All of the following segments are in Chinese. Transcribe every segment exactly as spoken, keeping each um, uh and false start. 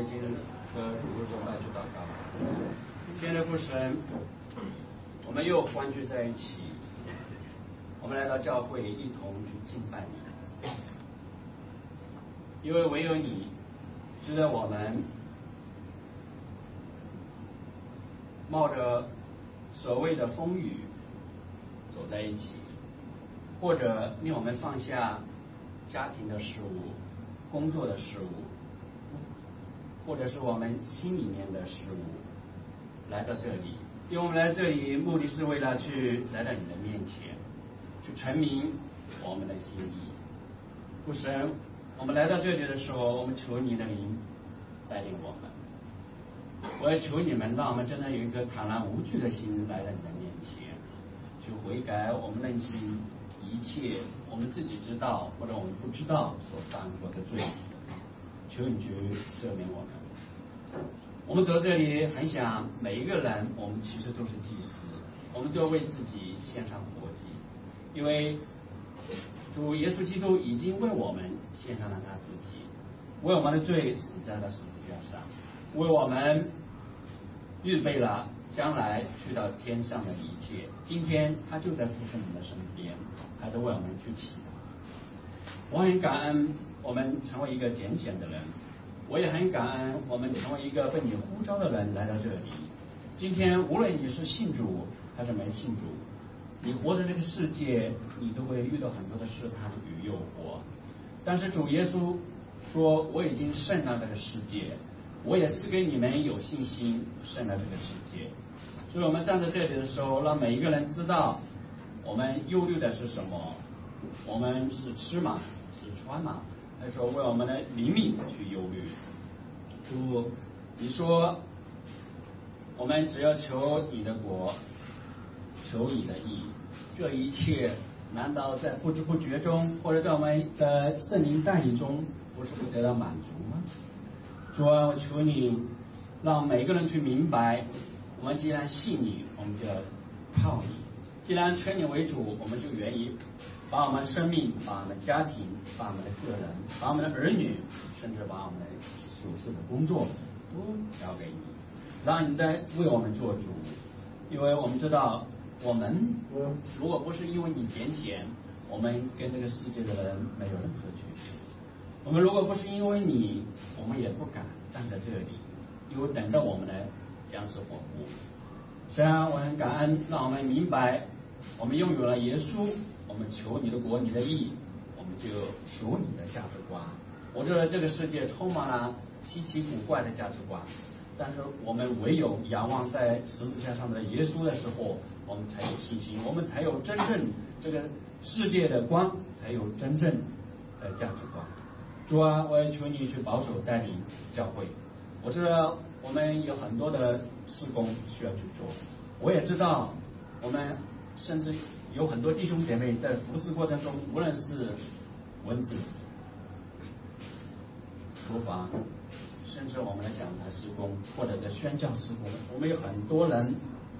为今日的主日崇拜去祷告。亲爱的父神，我们又欢聚在一起，我们来到教会一同去敬拜你，因为唯有你值得我们冒着所谓的风雨走在一起，或者令我们放下家庭的事物、工作的事物，或者是我们心里面的事物，来到这里。因为我们来这里目的是为了去来到你的面前，去陈明我们的心意。父神，我们来到这里的时候，我们求你的灵带领我们。我也求你们，让我们真的有一颗坦然无惧的心来到你的面前，去悔改我们内心一切我们自己知道或者我们不知道所犯过的罪。求你去赦免我们。我们走到这里，很想每一个人，我们其实都是祭司，我们都要为自己献上活祭，因为主耶稣基督已经为我们献上了他自己，为我们的罪死在了十字架上，为我们预备了将来去到天上的一切。今天他就在父神的身边，还在为我们去祈祷。我很感恩我们成为一个拣选的人，我也很感恩我们成为一个被你呼召的人来到这里。今天无论你是信主还是没信主，你活在这个世界，你都会遇到很多的试探与诱惑，但是主耶稣说，我已经胜了这个世界，我也赐给你们有信心胜了这个世界。所以我们站在这里的时候，让每一个人知道我们忧虑的是什么，我们是吃吗？是穿吗？还是说为我们的灵命去忧虑？主，你说我们只要求你的国，求你的义，这一切难道在不知不觉中，或者在我们的圣灵带领中，不是会得到满足吗？主啊，我求你让每个人去明白，我们既然信你，我们就要靠你；既然称你为主，我们就愿意把我们生命、把我们家庭、把我们的个人、把我们的儿女，甚至把我们的属世的工作都交给你，让你在为我们做主。因为我们知道，我们如果不是因为你拣选，我们跟这个世界的人没有任何区别。我们如果不是因为你，我们也不敢站在这里，因为等到我们的将是火湖。虽然我很感恩，让我们明白，我们拥有了耶稣，我们求你的国、你的义，我们就属你的价值观。我觉得这个世界充满了稀奇古怪的价值观，但是我们唯有仰望在十字架上的耶稣的时候，我们才有信心，我们才有真正这个世界的光，才有真正的价值观。主啊，我也求你去保守带领教会。我知道我们有很多的事工需要去做，我也知道我们甚至有很多弟兄姐妹在服事过程中，无论是文字、厨房，甚至我们的讲台事工或者在宣教事工，我们有很多人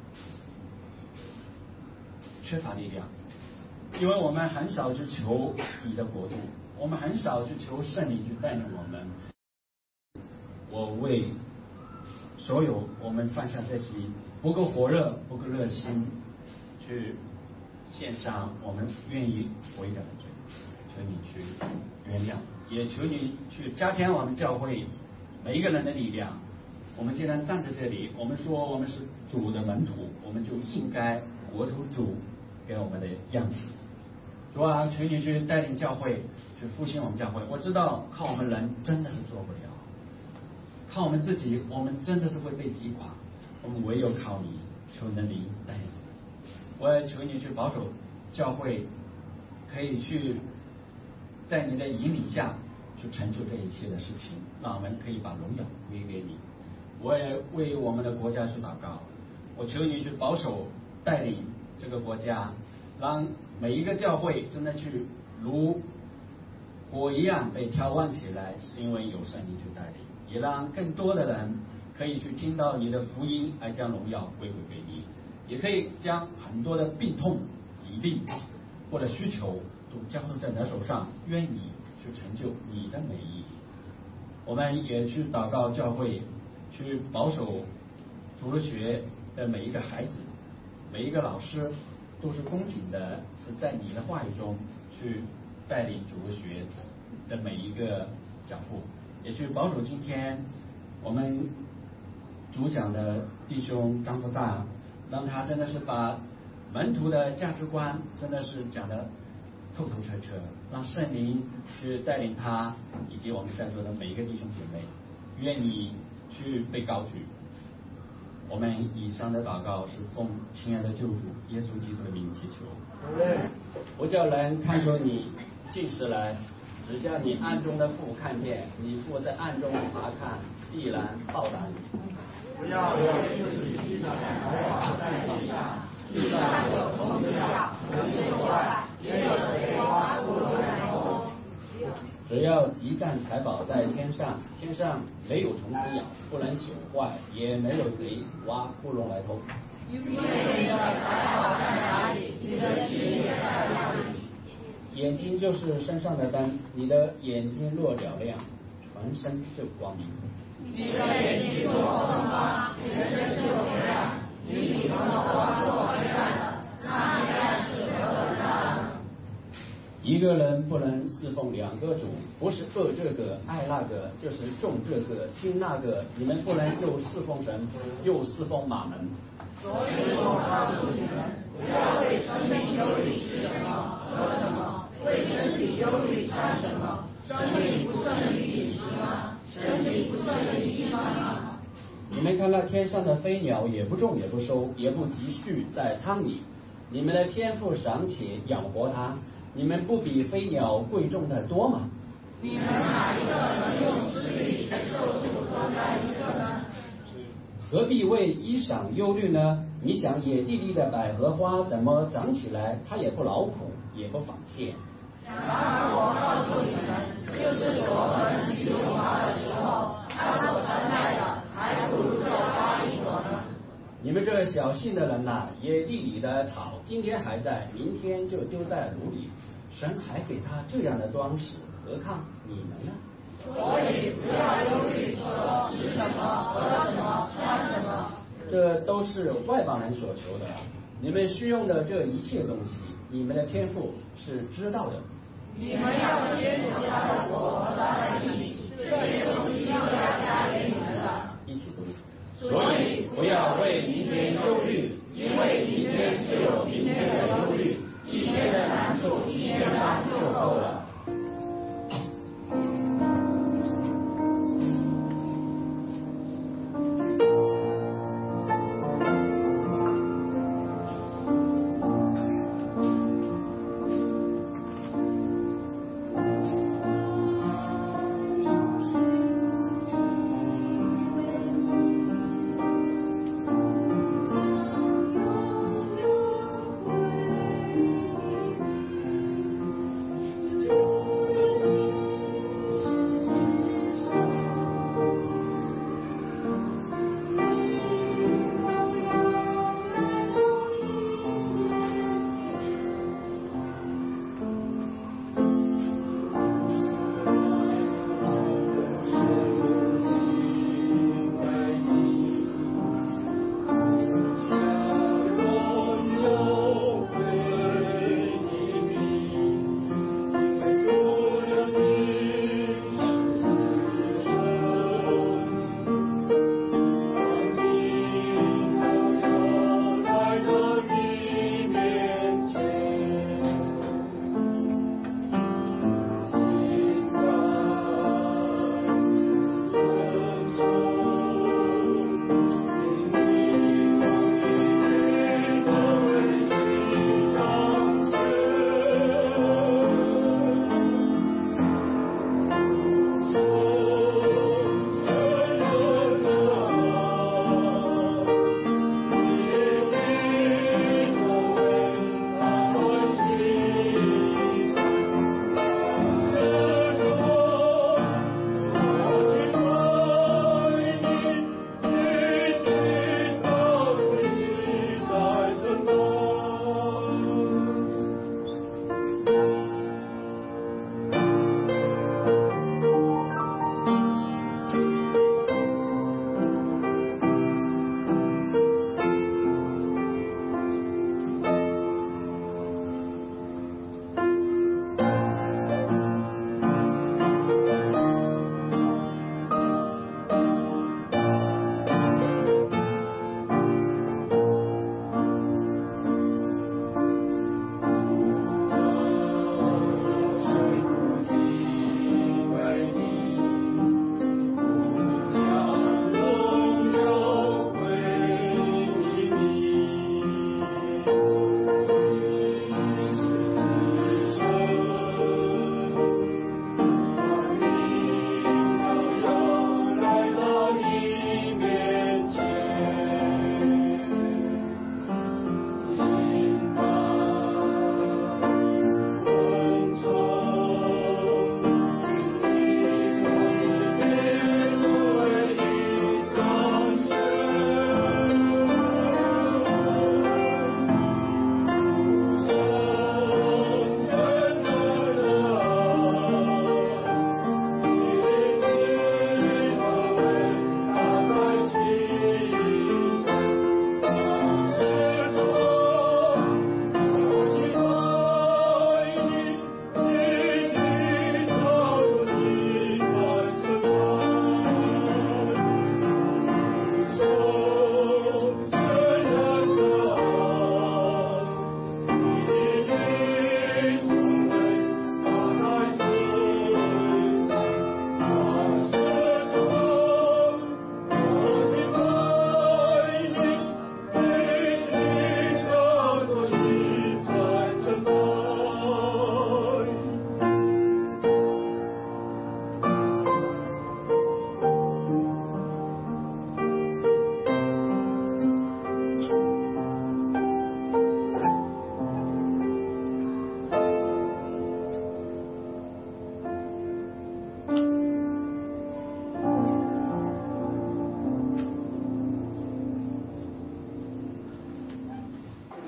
缺乏力量，因为我们很少去求你的国度，我们很少去求圣灵去带领我们。我为所有我们犯下这些不够火热、不够热心，去献上我们愿意悔改的罪，求你去原谅，也求你去加添我们教会每一个人的力量。我们既然站在这里，我们说我们是主的门徒，我们就应该活出主给我们的样子。主啊，求你去带领教会，去复兴我们教会。我知道靠我们人真的是做不了，靠我们自己，我们真的是会被击垮。我们唯有靠你，求你的灵带领。我也求你去保守教会，可以去在你的引领下去成就这一切的事情，让我们可以把荣耀归给你。我也为我们的国家去祷告，我求你去保守带领这个国家，让每一个教会真的去如火一样被挑旺起来，是因为有圣灵去带领，也让更多的人可以去听到你的福音，而将荣耀归回给你，也可以将很多的病痛、疾病或者需求都交托在你的手上，愿你去成就你的美意。 我们也去祷告教会，去保守主日学的每一个孩子，每一个老师都是恭谨的，是在你的话语中去带领主日学的每一个讲部，也去保守今天我们主讲的弟兄张福大，让他真的是把门徒的价值观真的是讲得透透彻彻，让圣灵去带领他以及我们在座的每一个弟兄姐妹，愿你去被高举。我们以上的祷告是奉亲爱的救主耶稣基督的名祈求。不叫人看出你近视来，只叫你暗中的父看见，你父在暗中查看，必然报答你。 不要用自己积攒的财宝在地上，地上有虫子咬，人朽坏，也有贼挖窟窿来偷。 只要积攒财宝在天上，天上没有虫子咬，不能朽坏，也没有贼挖窟窿来偷。 因为你的财宝在哪里，你的心也在哪里。 眼睛就是身上的灯，你的眼睛若了亮，全身就光明。 你的眼睛若昏花，全身就黑暗。你里头的光若黑暗了，那黑暗是何等大呢？ 一个人不能侍奉两个主，不是恶这个爱那个，就是重这个轻那个。你们不能又侍奉神，又侍奉马门。 所以我告诉你们，不要为生命忧虑吃什么喝什么，为身体忧虑穿什么。生命不胜于饮食吗？身体不胜于衣裳吗？ 你们看那天上的飞鸟，也不种也不收，也不积蓄在仓里，你们的天父尚且养活它，你们不比飞鸟贵重的多吗？ 你们哪一个能用势力受主多在一个呢？ 何必为衣裳忧虑呢？你想野地里的百合花怎么长起来？它也不劳苦，也不纺线。 然而我告诉你们，就是所门去用花的时候，它所存在的还不如这花一朵呢。 你们这小信的人呐、啊，野地里的草今天还在，明天就丢在炉里，神还给他这样的装饰，何况你们呢？ 所以不要忧虑说吃什么喝什么穿什么， 这都是外邦人所求的。你们需用的这一切东西，你们的天父是知道的。 你们要先求他的国和他的义，这些东西要加给你们的。 一起读。 所以不要为明天忧虑，因为明天就有明天的忧虑，一天的难处一天当就够了。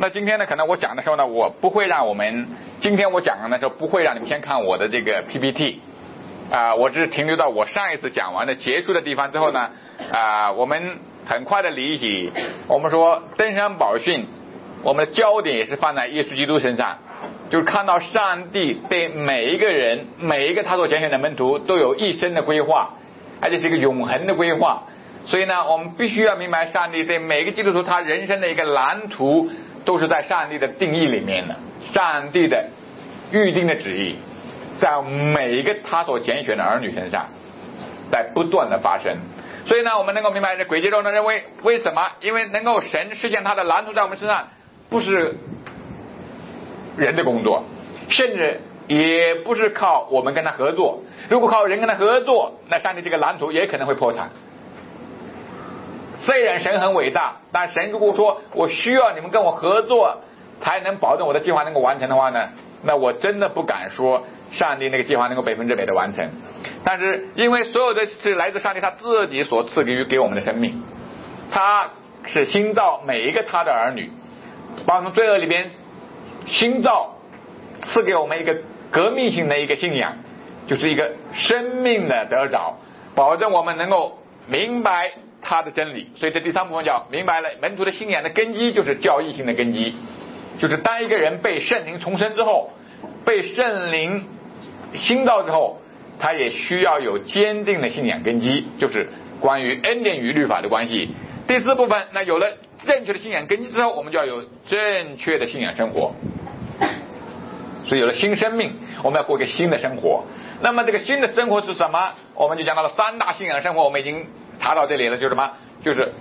那今天呢，可能我讲的时候呢，我不会让我们今天我讲的时候不会让你们先看我的这个 P P T 啊、呃，我只是停留到我上一次讲完的结束的地方之后呢，啊、呃，我们很快的理解，我们说登山宝训，我们的焦点也是放在耶稣基督身上，就是看到上帝对每一个人，每一个他所拣选的门徒都有一生的规划，而且是一个永恒的规划。所以呢，我们必须要明白上帝对每个基督徒他人生的一个蓝图都是在上帝的定义里面的，上帝的预定的旨意在每一个他所拣选的儿女身上在不断的发生。所以呢，我们能够明白这轨迹中呢，认为为什么？因为能够神实现他的蓝图在我们身上，不是人的工作，甚至也不是靠我们跟他合作。如果靠人跟他合作，那上帝这个蓝图也可能会破产。虽然神很伟大，但神如果说我需要你们跟我合作才能保证我的计划能够完成的话呢，那我真的不敢说上帝那个计划能够百分之百的完成。但是因为所有的是来自上帝他自己所赐给予给我们的生命，他是新造每一个他的儿女，把我们罪恶里边新造，赐给我们一个革命性的一个信仰，就是一个生命的得着，保证我们能够明白他的真理。所以这第三部分叫明白了门徒的信仰的根基，就是教义性的根基，就是当一个人被圣灵重生之后，被圣灵新造之后，他也需要有坚定的信仰根基，就是关于恩典与律法的关系。第四部分，那有了正确的信仰根基之后，我们就要有正确的信仰生活。所以有了新生命，我们要过一个新的生活。那么这个新的生活是什么？我们就讲到了三大信仰生活，我们已经查到这里了，就是什么？就是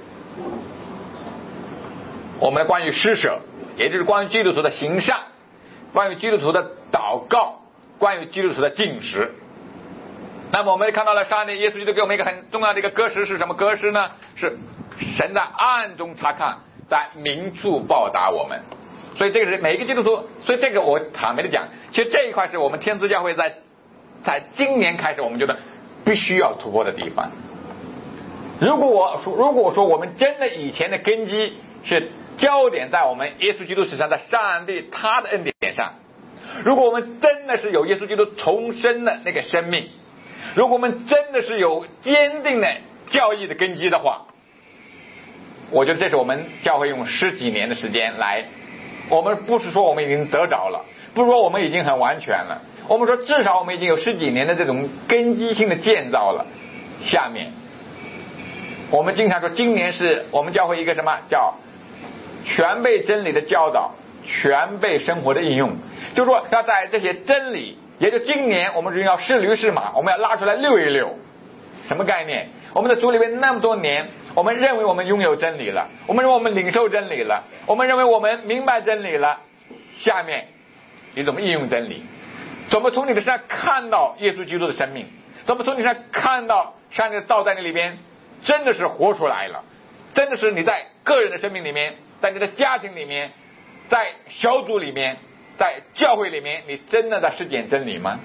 我们的关于施舍，也就是关于基督徒的行善，关于基督徒的祷告，关于基督徒的禁食。那么我们看到了上帝耶稣基督给我们一个很重要的一个歌诗，是什么歌诗呢？是神在暗中察看，在明处报答我们。所以这个是每一个基督徒，所以这个我坦白的讲，其实这一块是我们天赐教会在在今年开始我们觉得必须要突破的地方。如果我说如果说我们真的以前的根基是焦点在我们耶稣基督身上，在上帝他的恩典上，如果我们真的是有耶稣基督重生的那个生命，如果我们真的是有坚定的教义的根基的话，我觉得这是我们教会用十几年的时间来，我们不是说我们已经得着了，不是说我们已经很完全了，我们说至少我们已经有十几年的这种根基性的建造了。下面我们经常说今年是我们教会一个什么叫全备真理的教导，全备生活的应用，就是说要在这些真理，也就今年我们人要是驴是马，我们要拉出来溜一溜。什么概念？我们在主里面那么多年，我们认为我们拥有真理了，我们认为我们领受真理了，我们认为我们明白真理了。下面你怎么应用真理？怎么从你的身上看到耶稣基督的生命？怎么从你身上看到上帝的道在你里边真的是活出来了？真的是你在个人的生命里面，在你的家庭里面，在小组里面，在教会里面，你真的在实践真理吗？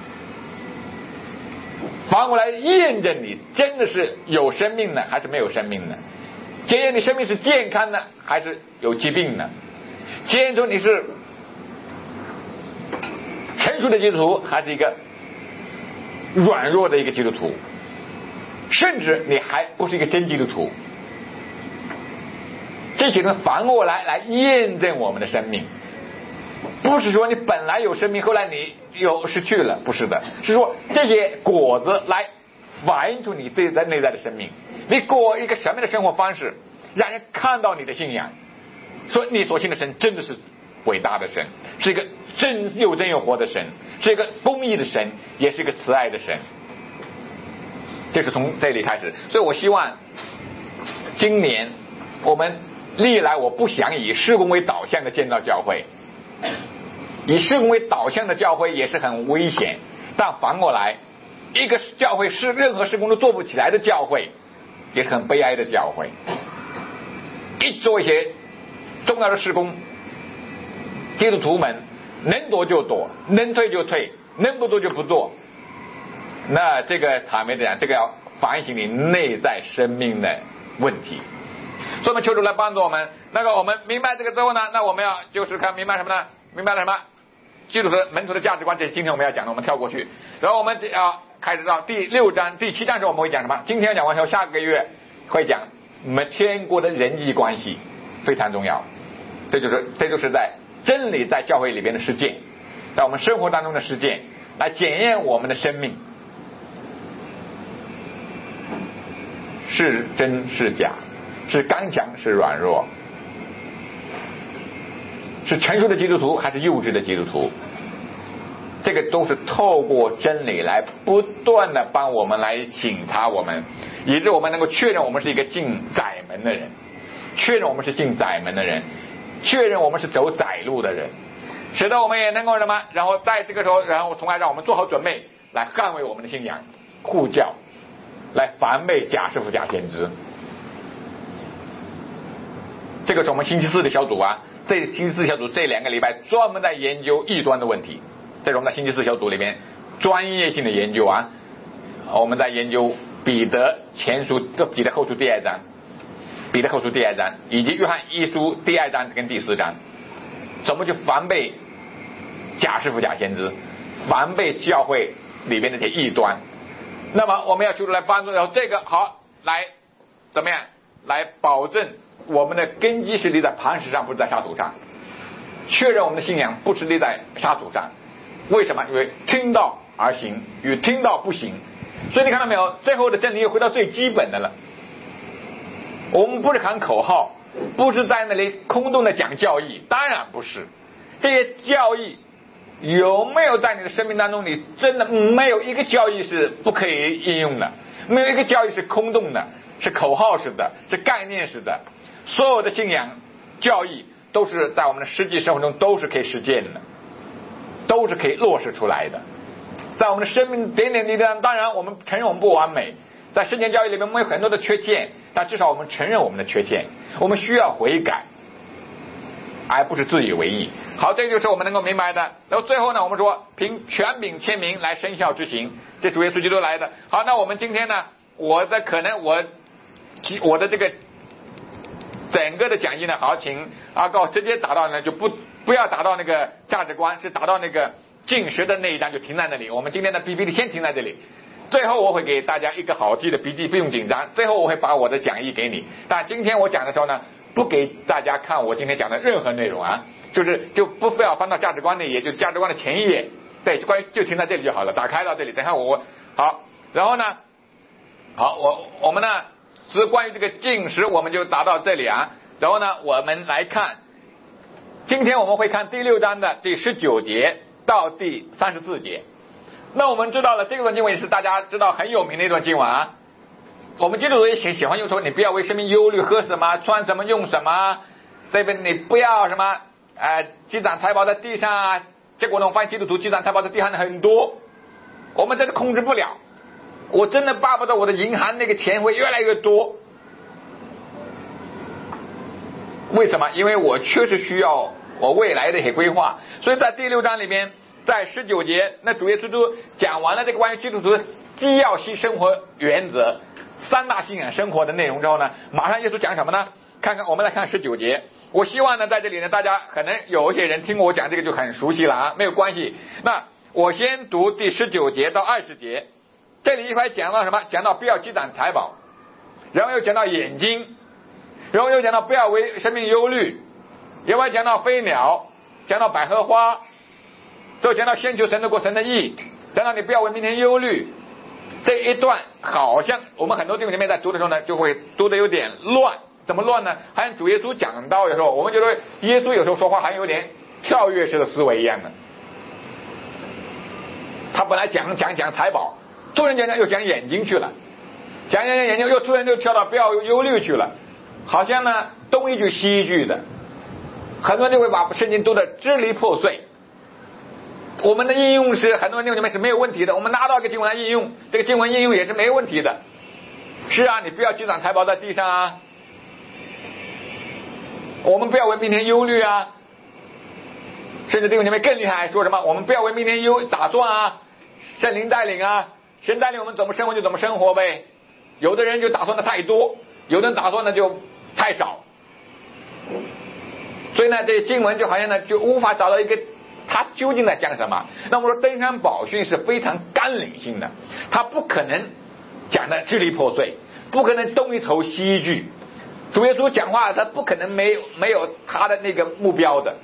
反过来验证你真的是有生命的还是没有生命的，检验你生命是健康的还是有疾病的，检验出你是成熟的基督徒还是一个软弱的一个基督徒，甚至你还不是一个真基督徒。这些东西反过来来验证我们的生命，不是说你本来有生命后来你有失去了，不是的，是说这些果子来反映出你对在内在的生命，你过一个什么样的生活方式让人看到你的信仰，说你所信的神真的是伟大的神，是一个真又真又活的神，是一个公义的神，也是一个慈爱的神。这是从这里开始。所以我希望今年我们历来我不想以事工为导向的建造教会，以事工为导向的教会也是很危险，但反过来一个教会是任何事工都做不起来的教会也是很悲哀的教会。一做一些重要的事工，基督徒们能躲就躲，能退就退，能不做就不做，那这个坦白讲，这个要反省你内在生命的问题。所以我们求主来帮助我们， 那个我们明白这个之后呢，那我们要就是看明白什么呢？明白了什么？基督的门徒的价值观，这是今天我们要讲的，我们跳过去。然后我们要开始到第六章、第七章的时候，我们会讲什么？今天讲完之后，下个月会讲我们天国的人际关系，非常重要。这就是这就是在真理在教会里边的实践，在我们生活当中的实践，来检验我们的生命是真是假，是刚强是软弱，是成熟的基督徒还是幼稚的基督徒。这个都是透过真理来不断的帮我们来省察我们，以致我们能够确认我们是一个进窄门的人，确认我们是进窄门的人，确认我们是走窄路的人，使得我们也能够什么，然后在这个时候，然后从而让我们做好准备来捍卫我们的信仰，护教，来防备假师傅假先知。这个是我们星期四的小组啊，这星期四小组这两个礼拜专门在研究异端的问题，这是我们在星期四小组里面专业性的研究啊。我们在研究彼得前书、彼得后书第二章、彼得后书第二章以及约翰一书第二章跟第四章，怎么去防备假师傅假先知，防备教会里边的这些异端。那么我们要求助来帮助，然后这个好来怎么样来保证我们的根基是立在磐石上，不是在沙土上，确认我们的信仰不是立在沙土上。为什么？因为听到而行与听到不行。所以你看到没有，最后的真理又回到最基本的了。我们不是喊口号，不是在那里空洞的讲教义，当然不是。这些教义有没有在你的生命当中，你真的没有一个教义是不可以应用的，没有一个教义是空洞的，是口号式的，是概念式的。所有的信仰教义都是在我们的实际生活中都是可以实践的，都是可以落实出来的。在我们的生命点点滴滴上，当然我们承认我们不完美，在圣经教育里面我们有很多的缺陷，但至少我们承认我们的缺陷，我们需要悔改，而不是自以为意。好，这就是我们能够明白的。然后最后呢，我们说凭权柄签名来生效执行，这主耶稣基督来的。好，那我们今天呢，我的可能我我的这个整个的讲义呢，好，请阿告直接打到呢，就不不要打到那个价值观，是打到那个进食的那一章，就停在那里。我们今天的 P P T 先停在这里，最后我会给大家一个好记的笔记，不用紧张。最后我会把我的讲义给你，但今天我讲的时候呢，不给大家看我今天讲的任何内容啊，就是就不非要翻到价值观那一页，就价值观的前一页，对，关于就停在这里就好了，打开到这里。等下我好，然后呢，好，我我们呢是关于这个进食，我们就打到这里啊。然后呢，我们来看，今天我们会看第六章的第十九节到第三十四节。那我们知道了，这段经文也是大家知道很有名的一段经文啊。我们基督徒也喜喜欢用说，你不要为生命忧虑，喝什么，穿什么，用什么，对不对？你不要什么，呃，积攒财宝在地上啊。结果呢，我发现基督徒积攒财宝在地上的很多，我们真的控制不了。我真的巴不得我的银行那个钱会越来越多。为什么？因为我确实需要我未来的一些规划。所以在第六章里面，在十九节，那主耶稣都讲完了这个关于基督徒的基要性生活原则、三大信仰生活的内容之后呢，马上耶稣讲什么呢？看看，我们来看十九节。我希望呢，在这里呢，大家可能有一些人听我讲这个就很熟悉了啊，没有关系。那我先读第十九节到二十节，这里一块讲到什么？讲到不要积攒财宝，然后又讲到眼睛，然后又讲到不要为生命忧虑，另外讲到飞鸟，讲到百合花，最后讲到先求神的国神的义，讲到你不要为明天忧虑。这一段好像我们很多弟兄姐妹在读的时候呢，就会读得有点乱。怎么乱呢？好像主耶稣讲到的时候，我们觉得耶稣有时候说话好像有点跳跃式的思维一样的。他本来讲讲讲财宝，突然讲讲又讲眼睛去了，讲讲讲眼睛又突然就跳到不要忧虑去了，好像呢东一句西一句的，很多人就会把圣经读得支离破碎。我们的应用是很多人弟兄姐妹是没有问题的，我们拿到一个经文来应用，这个经文应用也是没有问题的。是啊，你不要积攒财宝在地上啊，我们不要为明天忧虑啊，甚至弟兄姐妹更厉害，说什么我们不要为明天忧打算啊，圣灵带领啊，神带领我们怎么生活就怎么生活呗。有的人就打算的太多，有的人打算的就太少。 所以呢，这经文就好像呢就无法找到一个他究竟在讲什么。那么说登山宝训是非常纲领性的，他不可能讲的支离破碎，不可能东一头西一句。主耶稣讲话他不可能没有没有他的那个目标的，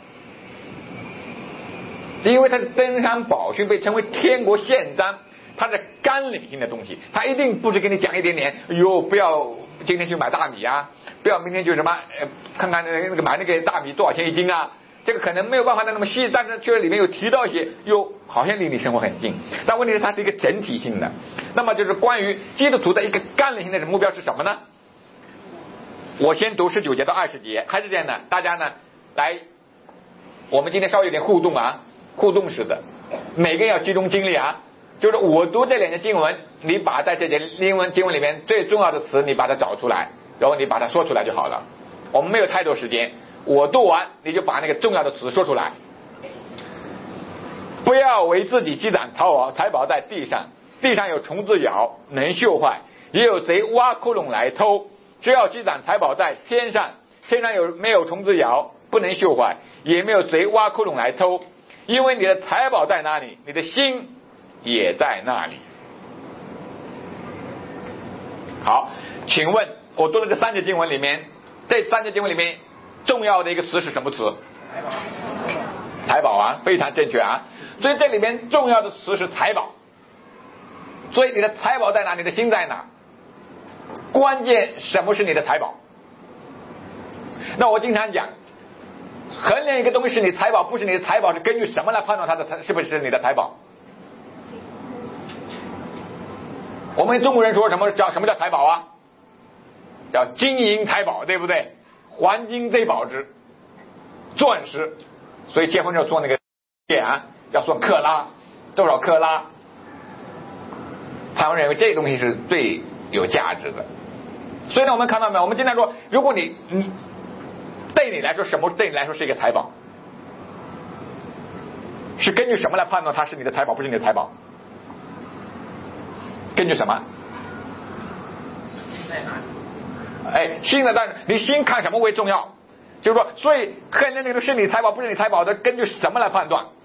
因为他的登山宝训被称为天国宪章，它是纲领性的东西，他一定不是给你讲一点点，哟，不要今天去买大米啊，不要明天就什么呃看看那个买那个大米多少钱一斤啊，这个可能没有办法的那么细，但是却里面有提到一些，又好像离你生活很近。但问题是它是一个整体性的。那么就是关于基督徒的一个纲领性的目标是什么呢？我先读十九节到二十节，还是这样的，大家呢来，我们今天稍微有点互动啊，互动式的，每个人要集中精力啊。就是我读这两节经文，你把在这节英文经文里面最重要的词你把它找出来，然后你把它说出来就好了。我们没有太多时间，我读完你就把那个重要的词说出来。不要为自己积攒财宝财宝在地上，地上有虫子咬，能锈坏，也有贼挖窟窿来偷。只要积攒财宝在天上，天上有没有虫子咬，不能锈坏，也没有贼挖窟窿来偷。因为你的财宝在哪里，你的心也在那里。好，请问我读的这三节经文里面，这三节经文里面重要的一个词是什么词？财宝啊，非常正确啊。所以这里面重要的词是财宝。所以你的财宝在哪，你的心在哪？关键什么是你的财宝？那我经常讲，衡量一个东西是你财宝不是你的财宝，是根据什么来判断它的是不是你的财宝？我们中国人说什么叫什么叫财宝啊？叫金银财宝，对不对？黄金最宝之，钻石。所以结婚时候做那个啊，要算克拉，多少克拉？他们认为这个东西是最有价值的。所以呢，我们看到没有？我们经常说，如果你你对你来说，什么对你来说是一个财宝？是根据什么来判断它是你的财宝，不是你的财宝？根据什么？哎，心的，但是你心看什么为重要？就是说，所以衡量那个是你财宝不是你财宝的，根据什么来判断？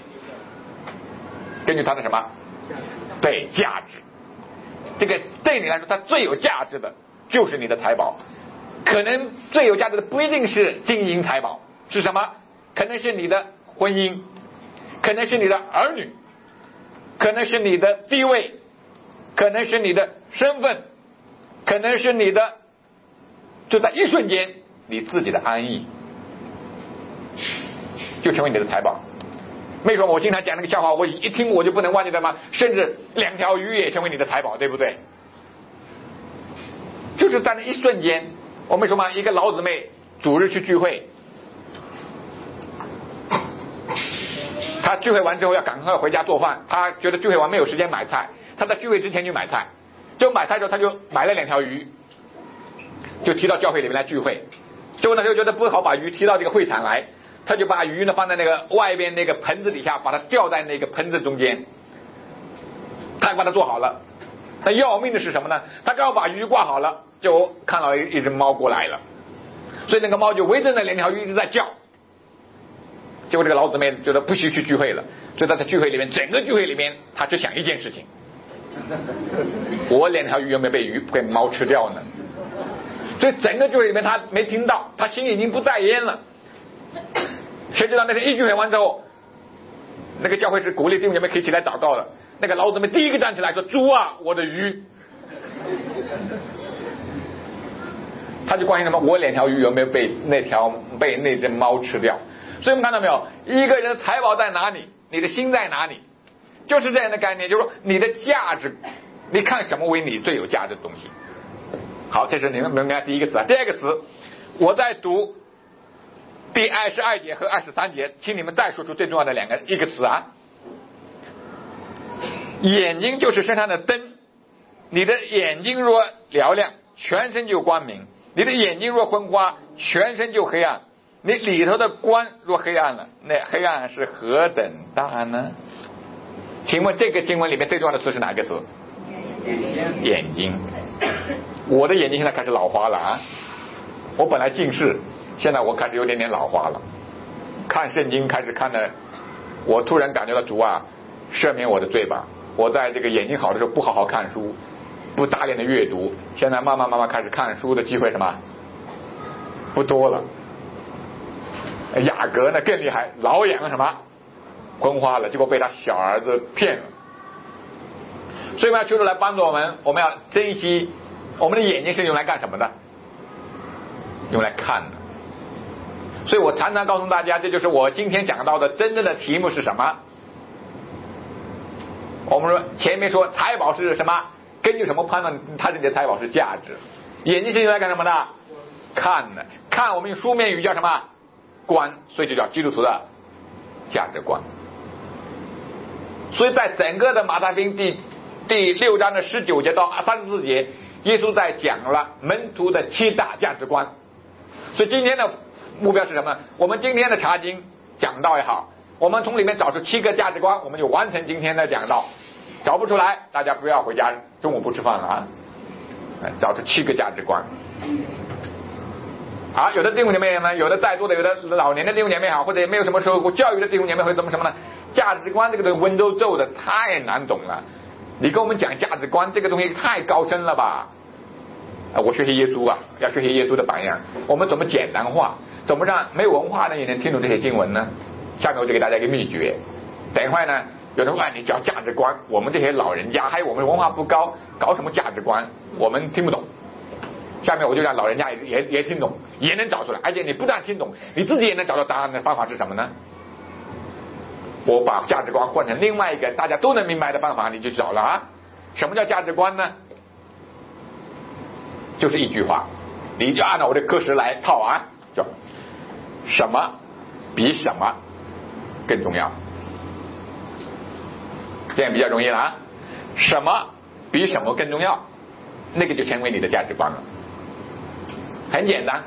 根据它的什么？对，价值。这个对你来说，它最有价值的就是你的财宝。可能最有价值的不一定是金银财宝，是什么？可能是你的婚姻，可能是你的儿女，可能是你的地位，可能是你的身份，可能是你的，就在一瞬间你自己的安逸，就成为你的财宝。没说我经常讲那个笑话，我一听我就不能忘记的吗？甚至两条鱼也成为你的财宝，对不对？就是在那一瞬间，我们说嘛，一个老姊妹主日去聚会，她聚会完之后要赶快回家做饭，她觉得聚会完没有时间买菜，她在聚会之前去买菜，就买菜的时候她就买了两条鱼，就提到教会里面来聚会，结果呢就觉得不好把鱼提到这个会场来，他就把鱼呢放在那个外边那个盆子底下，把它吊在那个盆子中间，他把它做好了。那要命的是什么呢？他刚好把鱼挂好了，就看到一一只猫过来了，所以那个猫就围着那两条鱼一直在叫。结果这个老姊妹觉得不许去聚会了，所以他在聚会里面，整个聚会里面，他只想一件事情：我两条鱼有没有被鱼被猫吃掉呢？所以整个聚会里面他没听到，他心里已经不在焉了。谁知道那天一聚会完之后，那个教会是鼓励弟兄姐妹可以起来祷告的。那个老姊妹第一个站起来说：“主啊，我的鱼。”他就关心什么？我两条鱼有没有被那条被那只猫吃掉？所以我们看到没有，一个人的财宝在哪里，你的心在哪里，就是这样的概念。就是说，你的价值，你看什么为你最有价值的东西？好，这是你们明白第一个词啊。第二个词，我在读第二十二节和二十三节，请你们再说出最重要的两个一个词啊。眼睛就是身上的灯，你的眼睛若嘹亮，全身就光明；你的眼睛若昏花，全身就黑暗。你里头的光若黑暗了，那黑暗是何等大呢？请问这个经文里面最重要的词是哪个词？眼睛。我的眼睛现在开始老花了啊！我本来近视， 现在我开始有点点老花了，看圣经开始看的，我突然感觉到主啊，赦免我的罪吧。我在这个眼睛好的时候不好好看书，不大量的阅读，现在慢慢慢慢开始看书的机会什么不多了。雅各呢更厉害，老眼什么昏花了，结果被他小儿子骗了。所以我们要求主来帮助我们，我们要珍惜我们的眼睛是用来干什么的？用来看的。所以我常常告诉大家，这就是我今天讲到的真正的题目是什么。我们说前面说财宝是什么，根据什么判断它这的财宝是价值？眼睛是用来干什么的？看的。看我们用书面语叫什么？观，所以就叫基督徒的价值观。所以在整个的马太福音第第六章的十九节到三十四节，耶稣在讲了门徒的七大价值观。所以今天的目标是什么？我们今天的查经讲道也好，我们从里面找出七个价值观，我们就完成今天的讲道。找不出来，大家不要回家中午不吃饭了啊！找出七个价值观。好，有的弟兄姐妹呢，有的在座的，有的老年的弟兄姐妹好，或者也没有什么受过教育的弟兄姐妹会怎么什么呢？价值观这个东西温绉绉的，太难懂了。你跟我们讲价值观这个东西太高深了吧？啊，我学习耶稣啊，要学习耶稣的榜样。我们怎么简单化？怎么让没有文化的也能听懂这些经文呢？下面我就给大家一个秘诀。等一会儿呢，有人问你讲价值观，我们这些老人家还有我们文化不高，搞什么价值观？我们听不懂。下面我就让老人家也也也听懂，也能找出来，而且你不但听懂，你自己也能找到答案的方法是什么呢？我把价值观换成另外一个大家都能明白的办法，你就找了啊。什么叫价值观呢？就是一句话，你就按照我的课时来套啊，叫什么比什么更重要，这样比较容易了啊。什么比什么更重要，那个就成为你的价值观了，很简单。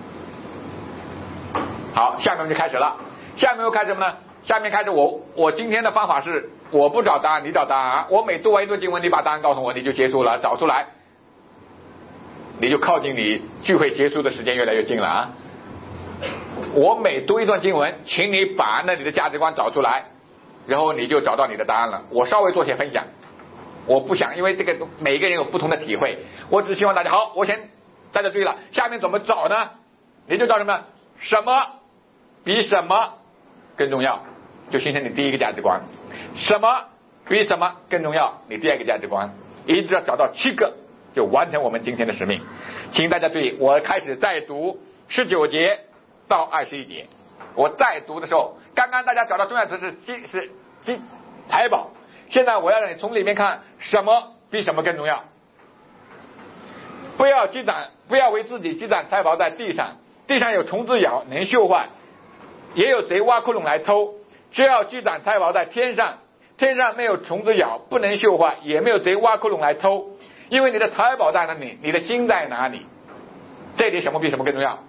好，下面我们就开始了。下面又开始什么呢？下面开始我我今天的方法是，我不找答案，你找答案。我每读完一段经文，你把答案告诉我，你就结束了，找出来，你就靠近你聚会结束的时间越来越近了啊！我每读一段经文，请你把那里的价值观找出来，然后你就找到你的答案了。我稍微做些分享，我不想，因为这个每个人有不同的体会，我只希望大家好。我先大家注意了，下面怎么找呢？你就找什么？什么比什么更重要，就形成你第一个价值观。什么比什么更重要，你第二个价值观，一直要找到七个，就完成我们今天的使命。请大家注意，我开始再读十九节到二十一节。我再读的时候，刚刚大家找到重要词是积是积财宝，现在我要让你从里面看什么比什么更重要。不要积攒，不要为自己积攒财宝在地上，地上有虫子咬，能锈坏，也有贼挖窟窿来偷。只要积攒财宝在天上，天上没有虫子咬，不能锈坏，也没有贼挖窟窿来偷。因为你的财宝在哪里，你的心在哪里。这里什么比什么更重要？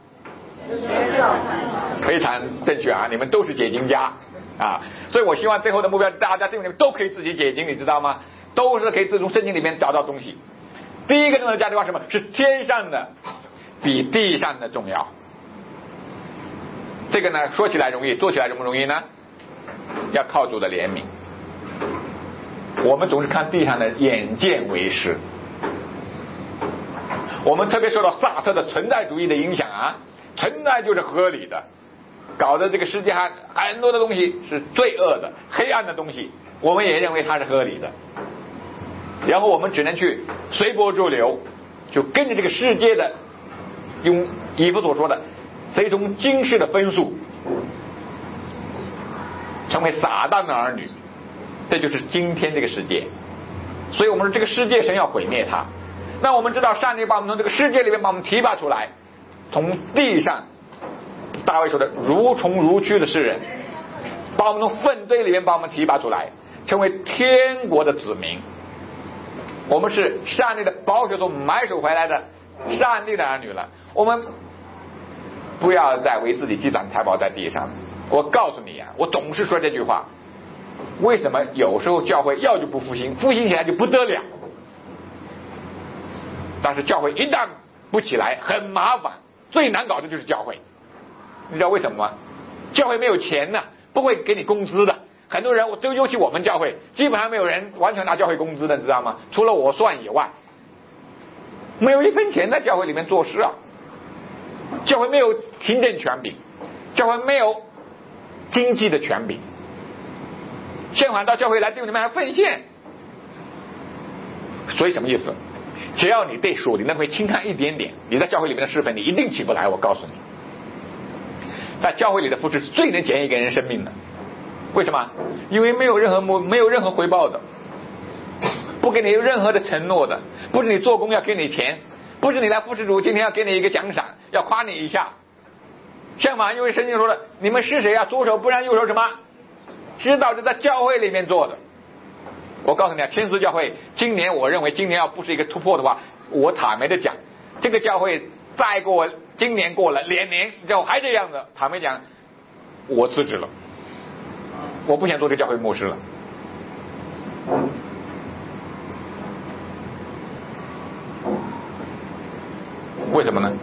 非常正确啊！你们都是解经家啊，所以我希望最后的目标，大家这里面都可以自己解经，你知道吗？都是可以自从圣经里面找到东西。第一个重要的价值观是什么？是天上的比地上的重要。这个呢，说起来容易，做起来容不容易呢？要靠主的怜悯。我们总是看地上的眼见为实，我们特别受到萨特的存在主义的影响啊，存在就是合理的，搞得这个世界上很多的东西是罪恶的、黑暗的东西，我们也认为它是合理的，然后我们只能去随波逐流，就跟着这个世界的，用以弗所说的随从今世的分数，成为撒旦的儿女。这就是今天这个世界。所以我们说这个世界神要毁灭它，那我们知道上帝把我们从这个世界里面把我们提拔出来，从地上大卫说的如虫如蛆的世人，把我们从粪堆里面把我们提拔出来，成为天国的子民。我们是上帝的宝血中买手回来的上帝的儿女了。我们不要再为自己积攒财宝在地上。我告诉你啊，我总是说这句话，为什么有时候教会要就不复兴，复兴起来就不得了，但是教会一旦不起来很麻烦，最难搞的就是教会。 你知道为什么吗？教会没有钱呢，不会给你工资的。很多人，都尤其我们教会，基本上没有人完全拿教会工资的，你知道吗？除了我算以外，没有一分钱在教会里面做事啊。教会没有行政权柄，教会没有经济的权柄。相反，到教会来对你们还奉献。所以什么意思？只要你对属灵的会轻看一点点，你在教会里面的侍奉，你一定起不来。我告诉你，在教会里的服侍是最能检验一个人生命的。为什么？因为没有任何目，没有任何回报的，不给你任何的承诺的，不是你做工要给你钱，不是你来服侍主今天要给你一个奖赏，要夸你一下。相反，因为圣经说了，你们是谁啊？左手不让右手什么？知道是在教会里面做的。我告诉你啊，天使教会今年，我认为今年要不是一个突破的话，我坦白的讲，这个教会再过今年过了两年之后还这样子，坦白讲，我辞职了，我不想做这教会牧师了。为什么呢？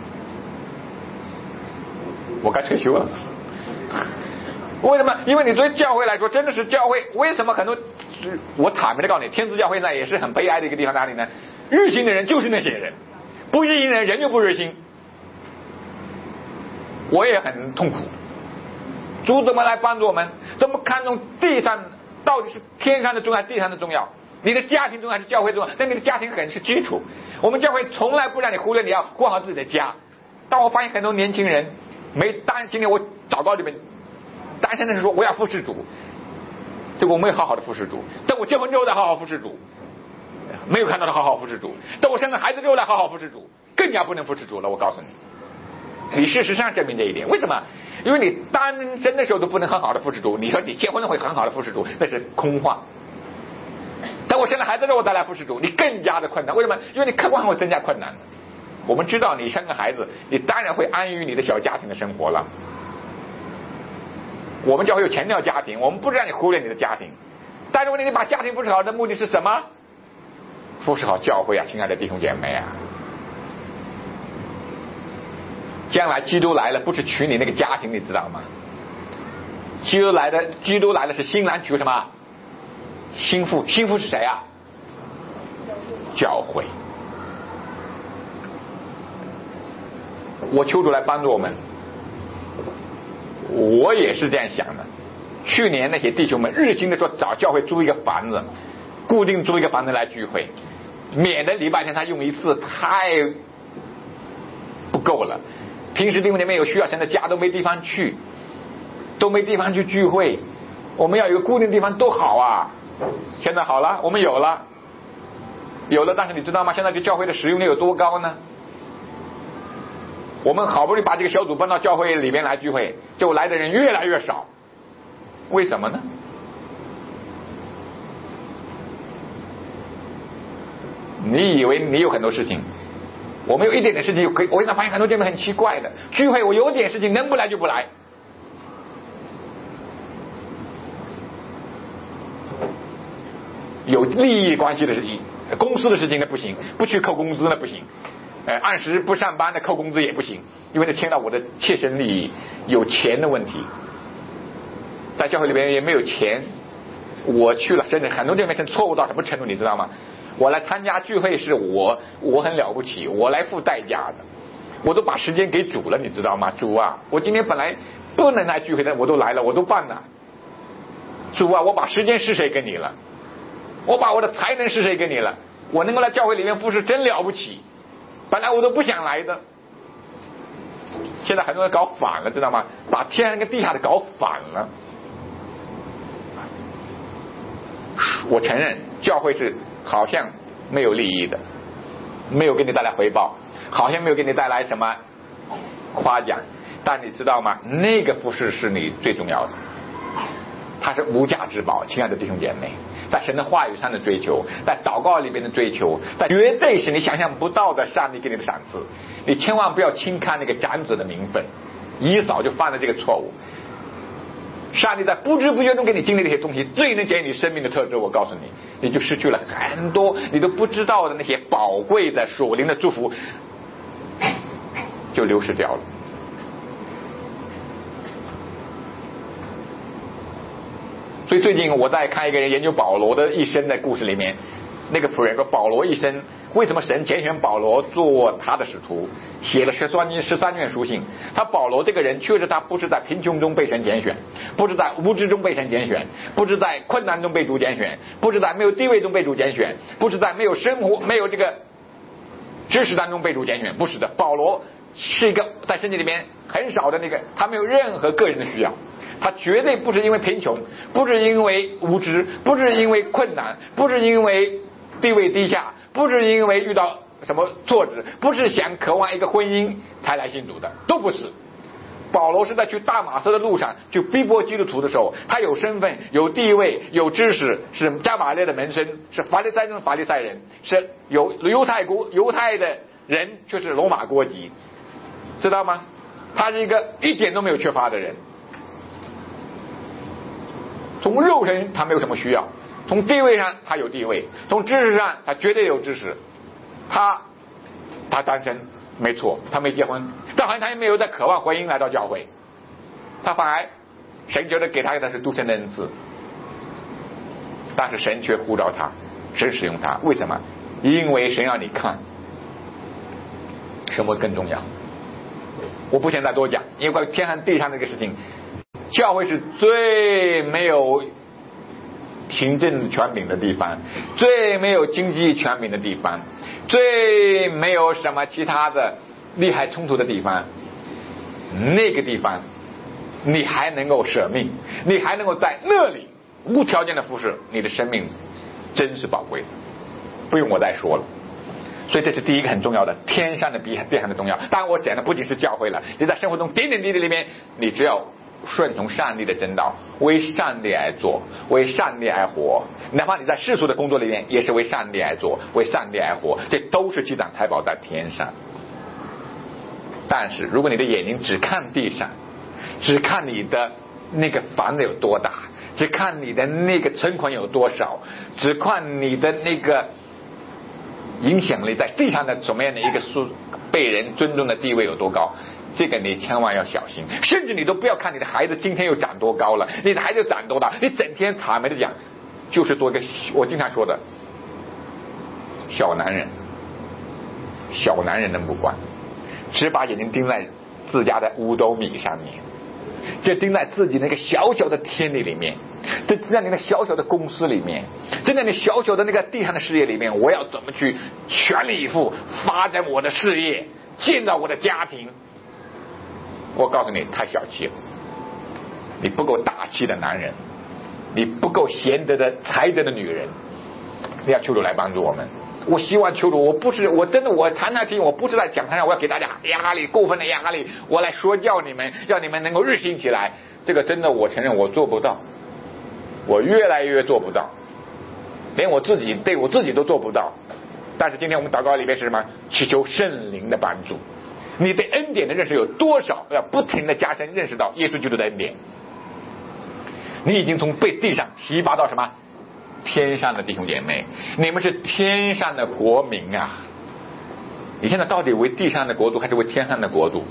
我该退休了。为什么？因为你对教会来说，真的是教会。为什么很多？我坦白的告诉你，天主教会呢也是很悲哀的一个地方，哪里呢？热心的人就是那些人，不热心的人人就不热心。我也很痛苦。主怎么来帮助我们？怎么看重地上到底是天上的重要，地上的重要？你的家庭重要还是教会重要？但你的家庭很是基础。我们教会从来不让你忽略你要过好自己的家。但我发现很多年轻人没单，今天我找到这边单身的人说我要服侍主，结果我没有好好的服侍主。等我结婚之后再好好服侍主，没有看到他好好服侍主。等我生了孩子之后来好好服侍主，更加不能服侍主了。我告诉你，你事实上证明这一点。为什么？因为你单身的时候都不能很好的服侍主，你说你结婚了会很好的服侍主，那是空话。等我生了孩子之后再来服侍主，你更加的困难。为什么？因为你客观会增加困难。我们知道你生个孩子，你当然会安于你的小家庭的生活了。我们教会有强调家庭，我们不是让你忽略你的家庭，但是问题你把家庭服侍好的目的是什么？服侍好教会啊，亲爱的弟兄姐妹啊！将来基督来了，不是娶你那个家庭，你知道吗？基督来的，基督来了是新郎娶什么？新妇。新妇是谁啊？教会。我求主来帮助我们。我也是这样想的。去年那些弟兄们日心的说找教会租一个房子，固定租一个房子来聚会，免得礼拜天他用一次太不够了。平时弟兄姐妹有需要，现在家都没地方去，都没地方去聚会。我们要有个固定地方多好啊！现在好了，我们有了，有了。但是你知道吗？现在这教会的使用率有多高呢？我们好不容易把这个小组搬到教会里面来聚会，结果来的人越来越少。为什么呢？你以为你有很多事情，我们有一点点事情可以。我现在发现很多姐妹很奇怪的，聚会我有点事情能不来就不来。有利益关系的事情，公司的事情那不行，不去扣工资那不行，呃，按时不上班的扣工资也不行，因为这牵到我的切身利益，有钱的问题。在教会里边也没有钱，我去了，甚至很多地方是错误到什么程度，你知道吗？我来参加聚会是我我很了不起，我来付代价的，我都把时间给主了，你知道吗？主啊，我今天本来不能来聚会的，我都来了，我都办了。主啊，我把时间施谁给你了？我把我的才能施谁给你了？我能够来教会里面服侍真了不起，本来我都不想来的。现在很多人搞反了，知道吗？把天上跟地下的搞反了。我承认教会是好像没有利益的，没有给你带来回报，好像没有给你带来什么夸奖，但你知道吗？那个服侍是你最重要的，它是无价之宝。亲爱的弟兄姐妹，在神的话语上的追求，在祷告里边的追求，在绝对是你想象不到的上帝给你的赏赐。你千万不要轻看那个长子的名分，以扫就犯了这个错误。上帝在不知不觉中给你经历这些东西，最能检验你生命的特质。我告诉你，你就失去了很多你都不知道的那些宝贵的属灵的祝福，就流失掉了。 所以最近我在看一个人研究保罗的一生的故事里面，那个仆人说保罗一生为什么神拣选保罗做他的使徒，写了十三十三卷书信。他保罗这个人确实他不是在贫穷中被神拣选，不是在无知中被神拣选，不是在困难中被主拣选，不是在没有地位中被主拣选，不是在没有生活没有这个知识当中被主拣选，不是的。保罗是一个在圣经里面很少的那个，他没有任何个人的需要，他绝对不是因为贫穷，不是因为无知，不是因为困难，不是因为地位低下，不是因为遇到什么挫折，不是想渴望一个婚姻才来信主的，都不是。保罗是在去大马色的路上去逼迫基督徒的时候，他有身份有地位有知识，是加马列的门生，是法利赛人法利赛人，是有犹太国犹太的人，却是罗马国籍，知道吗？他是一个一点都没有缺乏的人。从肉身他没有什么需要，从地位上他有地位，从知识上他绝对有知识。他他单身没错，他没结婚，但好像他也没有在渴望婚姻来到教会，他反而神觉得给他的是独身的恩赐，但是神却呼召他，神使用他，为什么？因为神让你看什么更重要。我不想再多讲，因为天上地上这个事情，教会是最没有行政权柄的地方，最没有经济权柄的地方，最没有什么其他的利害冲突的地方。那个地方你还能够舍命，你还能够在那里无条件的服侍，你的生命真是宝贵的，不用我再说了。所以这是第一个很重要的，天上的比地上的重要。当然我讲的不仅是教会了，你在生活中点点滴滴里面，你只要顺从上帝的真道，为上帝而做，为上帝而活，哪怕你在世俗的工作里面也是为上帝而做，为上帝而活，这都是积攒财宝在天上。但是如果你的眼睛只看地上，只看你的那个房子有多大，只看你的那个存款有多少，只看你的那个影响力在地上的什么样的一个被人尊重的地位有多高，这个你千万要小心。甚至你都不要看你的孩子今天又长多高了，你的孩子长多大，你整天谄媚的讲，就是做一个我经常说的小男人，小男人的目光，只把眼睛盯在自家的五斗米上面，就盯在自己那个小小的天地里面，就盯在那个小小的公司里面，就在你小小的那个地上的事业里面，我要怎么去全力以赴发展我的事业，建造我的家庭。我告诉你，太小气了，你不够大气的男人，你不够贤德的才德的女人。你要求主来帮助我们。我希望求主，我不是我真的我常常听，我不是在讲台上我要给大家压力过分的压力，我来说教你们，让你们能够日新起来。这个真的我承认我做不到，我越来越做不到，连我自己对我自己都做不到。但是今天我们祷告里面是什么？祈求圣灵的帮助。你对恩典的认识有多少？要不停的加深认识到耶稣基督的恩典。你已经从被地上提拔到什么？天上的弟兄姐妹，你们是天上的国民啊！你现在到底为地上的国度还是为天上的国度？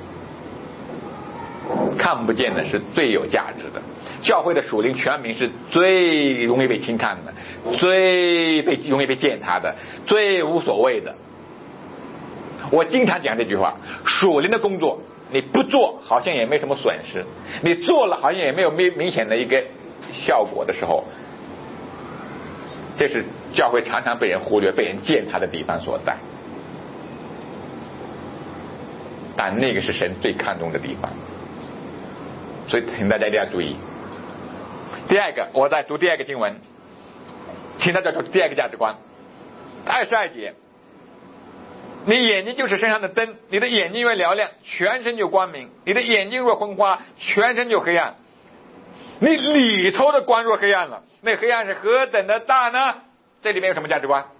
看不见的是最有价值的，教会的属灵全名是最容易被轻看的，最被容易被践踏的，最无所谓的。我经常讲这句话，属灵的工作你不做好像也没什么损失，你做了好像也没有明明显的一个效果的时候，这是教会常常被人忽略被人践踏的地方所在。但那个是神最看重的地方，所以请大家一定要注意。第二个，我在读第二个经文，请大家读第二个价值观，二十二节，你眼睛就是身上的灯，你的眼睛越嘹亮，全身就光明；你的眼睛若昏花，全身就黑暗。你里头的光若黑暗了，那黑暗是何等的大呢？这里面有什么价值观？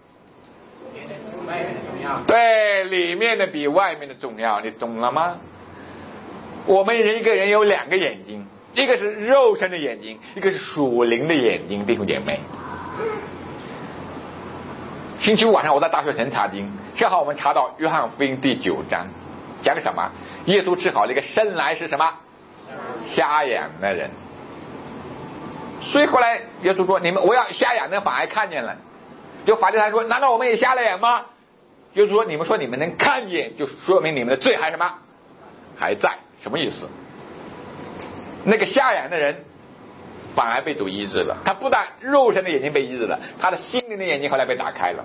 对，里面的比外面的重要，你懂了吗？我们人一个人有两个眼睛，一个是肉身的眼睛，一个是属灵的眼睛，弟兄姐妹。星期五晚上我在大学城查经，正好我们查到约翰福音第九章，讲什么？耶稣治好了一个生来是什么瞎眼的人， 所以后来耶稣说，你们我要瞎眼的反而看见了。就法利赛人说，难道我们也瞎了眼吗？就是说你们说你们能看见，就说明你们的罪还什么还在，什么意思？那个瞎眼的人反而被主医治了，他不但肉身的眼睛被医治了，他的心灵的眼睛后来被打开了。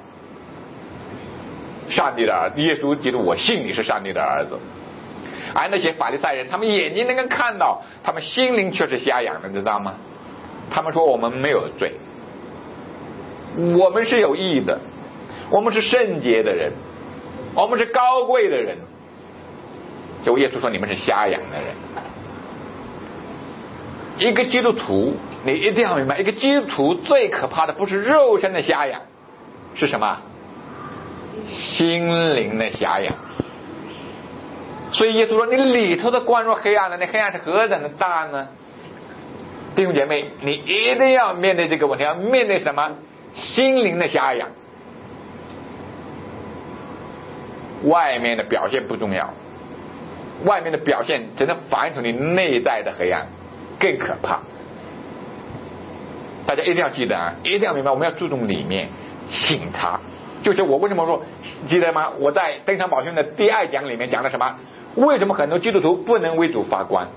上帝的儿子耶稣基督，我信你是上帝的儿子。而那些法利赛人，他们眼睛能够看到，他们心灵却是瞎眼的，知道吗？他们说我们没有罪，我们是有义的，我们是圣洁的人，我们是高贵的人。就耶稣说你们是瞎眼的人。一个基督徒，你一定要明白，一个基督徒最可怕的不是肉身的瞎眼，是什么？心灵的瞎眼。所以耶稣说，你里头的光若黑暗了，那黑暗是何等的大呢？弟兄姐妹，你一定要面对这个问题，要面对什么？心灵的瞎眼。外面的表现不重要，外面的表现只能反映出你内在的黑暗，更可怕。大家一定要记得啊，一定要明白，我们要注重里面省察。就是我为什么说记得吗？我在登山宝训的第二讲里面讲了什么？为什么很多基督徒不能为主发光？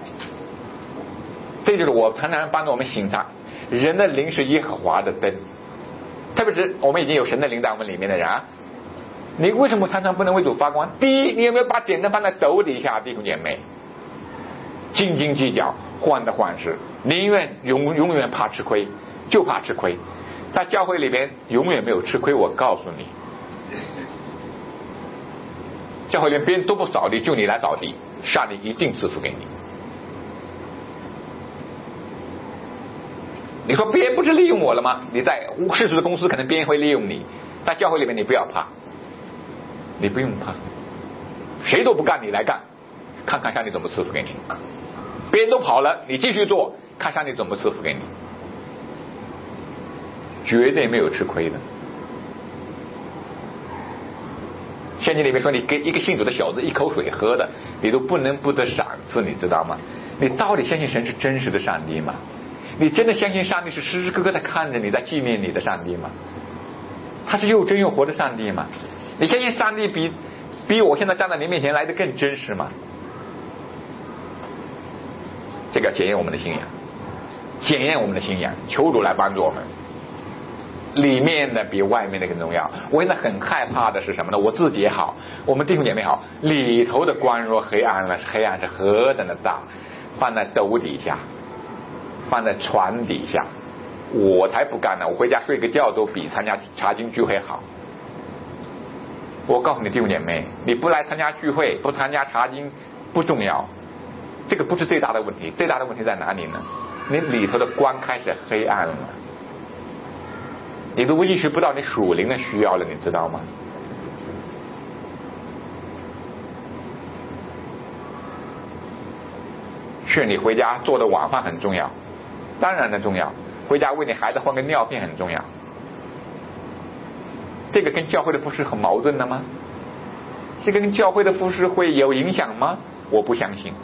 这就是我常常帮助我们省察，人的灵是耶和华的灯，特别是我们已经有神的灵在我们里面的人啊，你为什么常常不能为主发光？第一，你有没有把点灯放在斗底下？弟兄姐妹，斤斤计较，患得患失，宁愿永永远怕吃亏，就怕吃亏。在教会里边永远没有吃亏，我告诉你，教会里边别人都不扫地，就你来扫地，上帝一定赐福给你。你说别人不是利用我了吗？你在世俗的公司可能别人会利用你，在教会里面你不要怕，你不用怕，谁都不干你来干，看看上帝怎么赐福给你。别人都跑了，你继续做，看上帝怎么赐福给你，绝对没有吃亏的。圣经里面说，你给一个信主的小子一口水喝的，你都不能不得赏赐，你知道吗？你到底相信神是真实的上帝吗？你真的相信上帝是时时刻刻在看着你，在纪念你的上帝吗？他是又真又活的上帝吗？你相信上帝比比我现在站在你面前来的更真实吗？这个检验我们的信仰，检验我们的信仰，求主来帮助我们。里面的比外面的更重要。我现在很害怕的是什么呢？我自己也好，我们弟兄姐妹好，里头的光若黑暗了，黑暗是何等的大，放在斗底下，放在船底下，我才不干呢！我回家睡个觉都比参加查经聚会好。我告诉你弟兄姐妹，你不来参加聚会，不参加查经不重要，这个不是最大的问题。最大的问题在哪里呢？你里头的光开始黑暗了，你都意识不到你属灵的需要了，你知道吗？是你回家做的晚饭很重要，当然的重要，回家为你孩子换个尿片很重要。这个跟教会的服事很矛盾的吗？这个跟教会的服事会有影响吗？我不相信。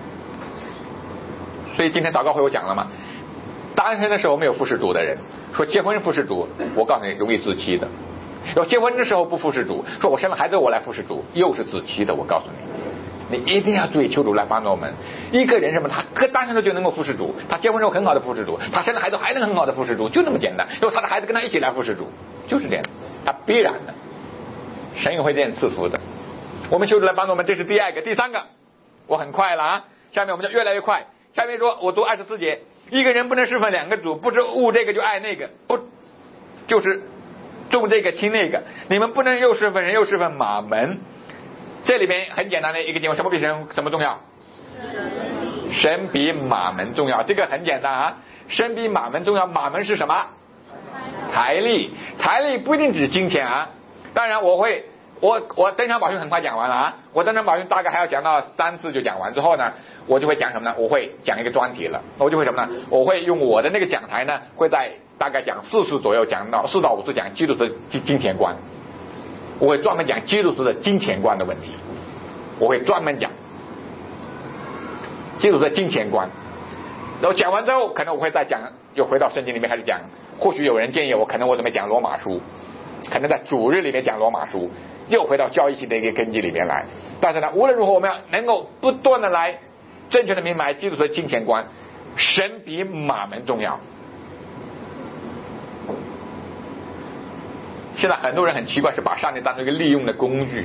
所以今天祷告会我讲了吗？单身的时候没有服事主的人，说结婚服事主，我告诉你容易自欺的。要结婚的时候不服事主，说我生了孩子我来服事主，又是自欺的。我告诉你，你一定要注意，求主来帮助我们。一个人什么，他单身的就能够服事主，他结婚之后很好的服事主，他生了孩子还能很好的服事主，就那么简单。如果他的孩子跟他一起来服事主，就是这样，他必然的，神也会这样赐福的。我们求主来帮助我们，这是第二个。第三个，我很快了啊，下面我们就越来越快。下面说，我读二十四节，一个人不能侍奉两个主，不是恶这个就爱那个，不就是重这个轻那个。你们不能又侍奉人又侍奉马门。这里边很简单的一个经文，什么比神什么重要？神比马门重要，这个很简单啊。神比马门重要，马门是什么？财力，财力不一定指金钱啊。当然我会，我我登山宝训很快讲完了啊，我登山宝训大概还要讲到三次就讲完之后呢，我就会讲什么呢？我会讲一个专题了，我就会什么呢？我会用我的那个讲台呢，会在大概讲四次左右，讲到四到五次讲基督徒的金金钱观，我会专门讲基督徒的金钱观的问题，我会专门讲基督徒的金钱观。然后讲完之后，可能我会再讲又回到圣经里面开始讲。或许有人建议我，可能我怎么讲罗马书，可能在主日里面讲罗马书，又回到教义性的一个根基里面来。但是呢，无论如何，我们要能够不断的来正确的明白基督徒的金钱观，神比马门重要。现在很多人很奇怪，是把上帝当成一个利用的工具。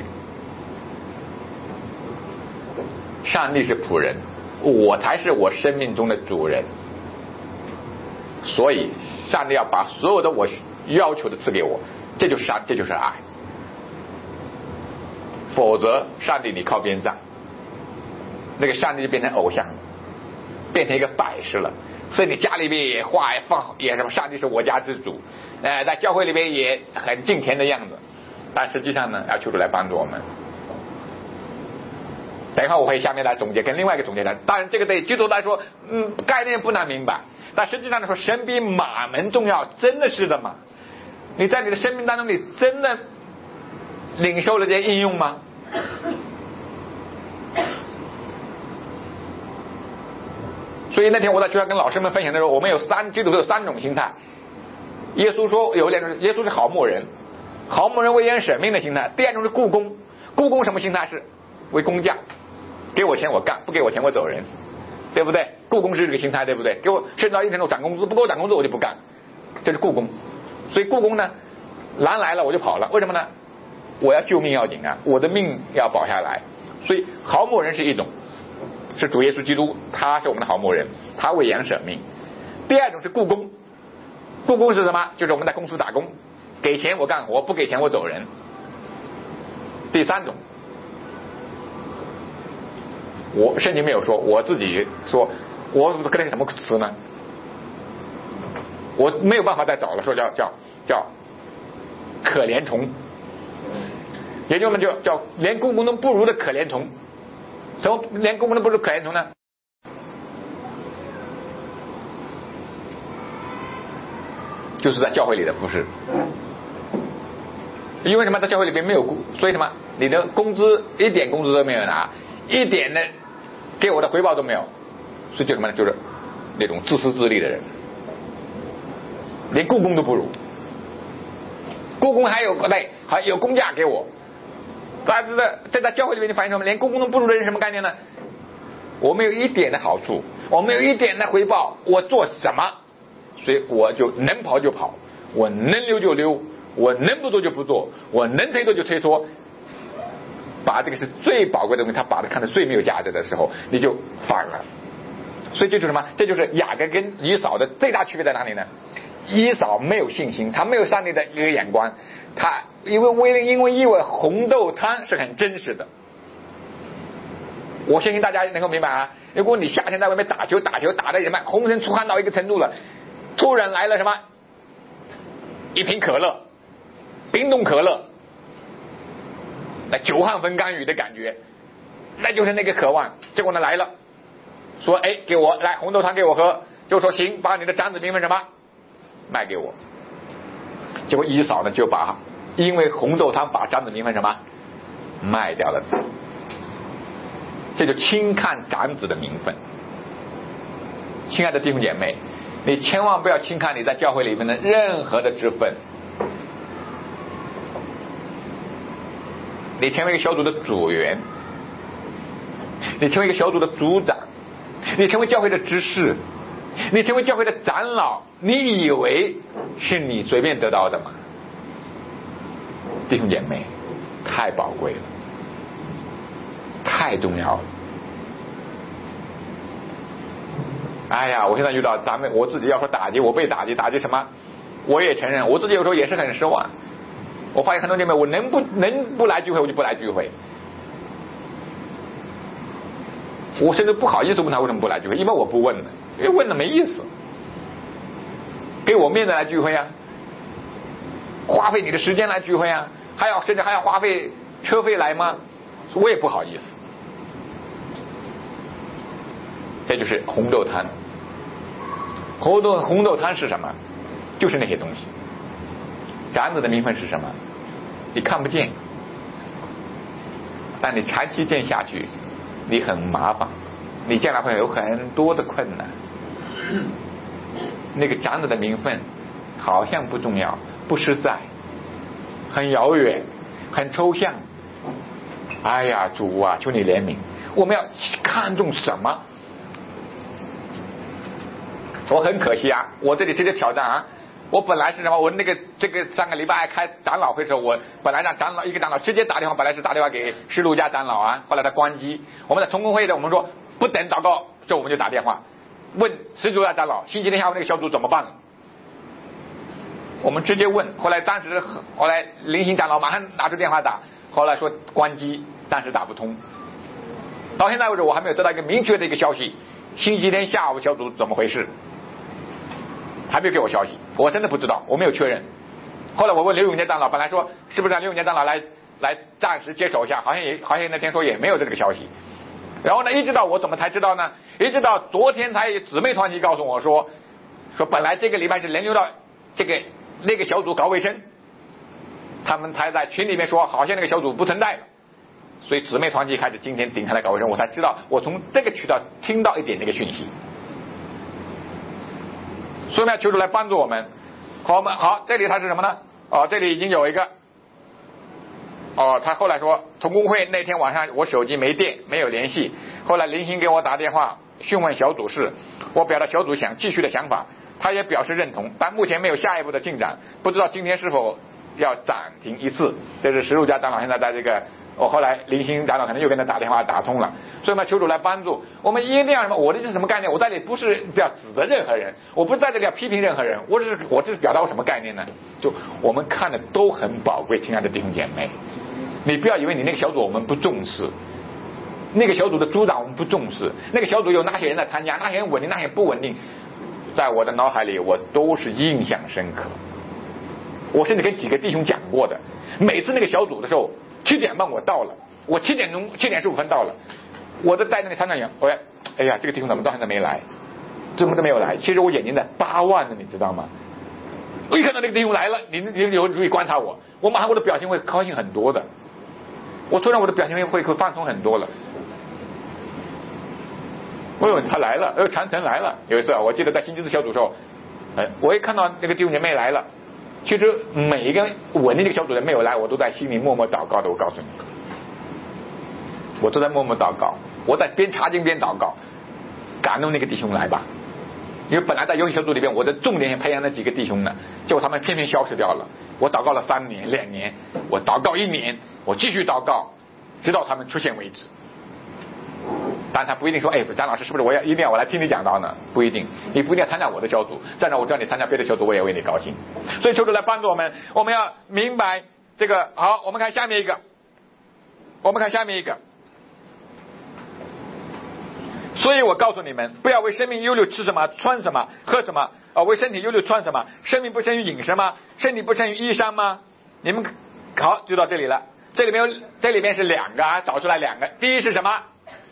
上帝是仆人，我才是我生命中的主人，所以上帝要把所有的我要求的赐给我，这就是上，这就是爱。否则上帝你靠边站，那个上帝就变成偶像了，变成一个摆饰了。所以你家里面也画也放也什么，上帝是我家之主，呃，在教会里面也很敬虔的样子，但实际上呢，要求主来帮助我们。等一会儿我会下面来总结，跟另外一个总结来。当然，这个对基督徒来说，嗯，概念不难明白，但实际上来说，神比马门重要，真的是的吗？你在你的生命当中，你真的领受了这些应用吗？所以那天我在学校跟老师们分享的时候，我们有三基督徒有三种心态。耶稣说有两种，耶稣是好牧人，好牧人为人舍命的心态。第二种是雇工，雇工什么心态？是为工匠，给我钱我干，不给我钱我走人，对不对？雇工是这个心态，对不对？给我升到一定程度涨工资，不给我涨工资我就不干，这是雇工。所以雇工呢，狼来了我就跑了，为什么呢？我要救命要紧啊，我的命要保下来。所以好牧人是一种，是主耶稣基督，他是我们的好牧人，他为羊舍命。第二种是雇工，雇工是什么？就是我们在公司打工，给钱我干活，不给钱我走人。第三种，我圣经没有说，我自己说，我跟那个什么词呢？我没有办法再找了，说叫叫叫可怜虫，也就我们就叫连雇工都不如的可怜虫。什么连雇工都不如可怜虫呢？就是在教会里的服侍。因为什么？在教会里边没有雇，所以什么？你的工资一点工资都没有拿，一点的给我的回报都没有，所以就什么呢？就是那种自私自利的人，连雇工都不如。雇工还有对，还有工价给我，但是在这在教会里面就反映什么？连雇工都不如的人什么概念呢？我没有一点的好处，我没有一点的回报，我做什么？所以我就能跑就跑，我能溜就溜，我能不做就不做，我能推脱就推脱。把这个是最宝贵的东西，他把它看得最没有价值的时候，你就反了。所以这就是什么？这就是雅各跟以扫的最大区别在哪里呢？以扫没有信心，他没有上帝的一个眼光，他因为为因为因为红豆汤是很真实的。我相信大家能够明白啊！如果你夏天在外面打球打球打的什么红尘出汗到一个程度了，突然来了什么一瓶可乐，冰冻可乐，那久旱逢甘雨的感觉，那就是那个渴望。结果呢来了，说哎给我来红豆汤给我喝，就说行，把你的长子名分什么卖给我。结果以扫呢就把因为红豆汤把长子名分什么卖掉了，这就轻看长子的名分。亲爱的弟兄姐妹，你千万不要轻看你在教会里面的任何的职分。你成为一个小组的组员，你成为一个小组的组长，你成为教会的执事，你成为教会的长老，你以为是你随便得到的吗？弟兄姐妹，太宝贵了，太重要了。哎呀，我现在遇到咱们，我自己要说打击，我被打击，打击什么？我也承认，我自己有时候也是很失望。我发现很多姐妹，我能不能不来聚会，我就不来聚会。我甚至不好意思问他为什么不来聚会，因为我不问了，因为问了没意思。给我面子来聚会啊，花费你的时间来聚会啊，还要甚至还要花费车费来吗？我也不好意思。这就是红豆汤。红豆红豆汤是什么？就是那些东西。长子的名分是什么？你看不见，但你长期见下去，你很麻烦，你将来会有很多的困难。 那个长子的名分好像不重要，不实在，很遥远，很抽象。哎呀，主啊，求你怜悯，我们要看重什么？我很可惜啊，我这里直接挑战啊！我本来是什么？我那个这个上个礼拜开长老会的时候，我本来让长老一个长老直接打电话，本来是打电话给施路家长老啊，后来他关机。我们在同工会的，我们说不等祷告，就我们就打电话问施路家长老，星期天下午那个小组怎么办了？我们直接问。后来当时后来林行长老马上拿出电话打，后来说关机，暂时打不通。到现在为止，我还没有得到一个明确的一个消息，星期天下午小组怎么回事？还没有给我消息，我真的不知道，我没有确认。后来我问刘永杰长老，本来说是不是让刘永杰长老来来暂时接手一下，好像也好像那天说也没有这个消息。然后呢，一直到我怎么才知道呢？一直到昨天才姊妹团体告诉我说，说本来这个礼拜是轮流到这个那个小组搞卫生，他们才在群里面说好像那个小组不存在了，所以姊妹团体开始今天顶上来搞卫生，我才知道，我从这个渠道听到一点那个讯息。所以我们要求主来帮助我们。好，我们好，这里他是什么呢？哦，这里已经有一个。哦，他后来说，同工会那天晚上我手机没电，没有联系。后来林星给我打电话询问小组事，我表达小组想继续的想法，他也表示认同，但目前没有下一步的进展，不知道今天是否要暂停一次。这是石路家长老现在在这个。我后来林星长老可能又跟他打电话打通了，所以我们求主来帮助我们。一定要什么？我这是什么概念？我在这里不是要指责任何人，我不是在这里要批评任何人，我只是我这是表达我什么概念呢？就我们看的都很宝贵，亲爱的弟兄姐妹，你不要以为你那个小组我们不重视，那个小组的组长我们不重视，那个小组有哪些人在参加，哪些人稳定，哪些人不稳定，在我的脑海里我都是印象深刻。我甚至跟几个弟兄讲过的，每次那个小组的时候。七点半我到了，我七点钟七点十五分到了，我都在那个参战营，我哎呀，这个弟兄怎么到现在没来？怎么都没有来？其实我眼睛在八万呢，你知道吗？我一看到那个弟兄来了，你你有注意观察我，我马上我的表情会高兴很多的，我突然我的表情会会放松很多了。我有他来了，呃，长城来了。有一次我记得在新知识小组的时候，呃，我一看到那个弟兄姐妹来了。其实每一个稳定这个小组人没有来，我都在心里默默祷告的。我告诉你，我都在默默祷告，我在边查经边祷告，感动那个弟兄来吧。因为本来在游戏小组里边，我的重点培养那几个弟兄呢，结果他们偏偏消失掉了。我祷告了三年、两年，我祷告一年，我继续祷告，直到他们出现为止。但他不一定说，哎，张老师是不是我要一定要我来听你讲道呢？不一定，你不一定要参加我的小组，这样我叫你参加别的小组，我也为你高兴。所以求主来帮助我们，我们要明白这个。好，我们看下面一个，我们看下面一个。所以我告诉你们，不要为生命忧虑吃什么、穿什么、喝什么，啊，为身体忧虑穿什么？生命不胜于饮食吗？身体不胜于衣裳吗？你们好，就到这里了。这里面有，这里面是两个啊，找出来两个。第一是什么？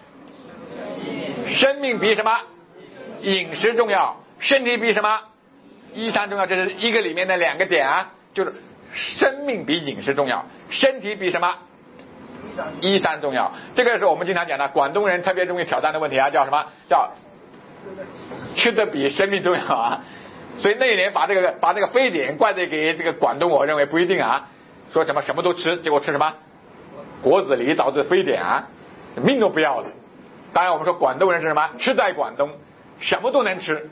生命比什么？饮食重要。身体比什么？衣裳重要。这是一个里面的两个点啊，就是生命比饮食重要，身体比什么？衣裳重要。这个是我们经常讲的广东人特别容易挑战的问题啊，叫什么？叫吃的比生命重要啊。所以那一年把这个把这个非典怪罪给这个广东，我认为不一定啊。说什么什么都吃，结果吃什么果子狸导致非典啊，命都不要了。当然我们说广东人是什么？吃在广东，什么都能吃。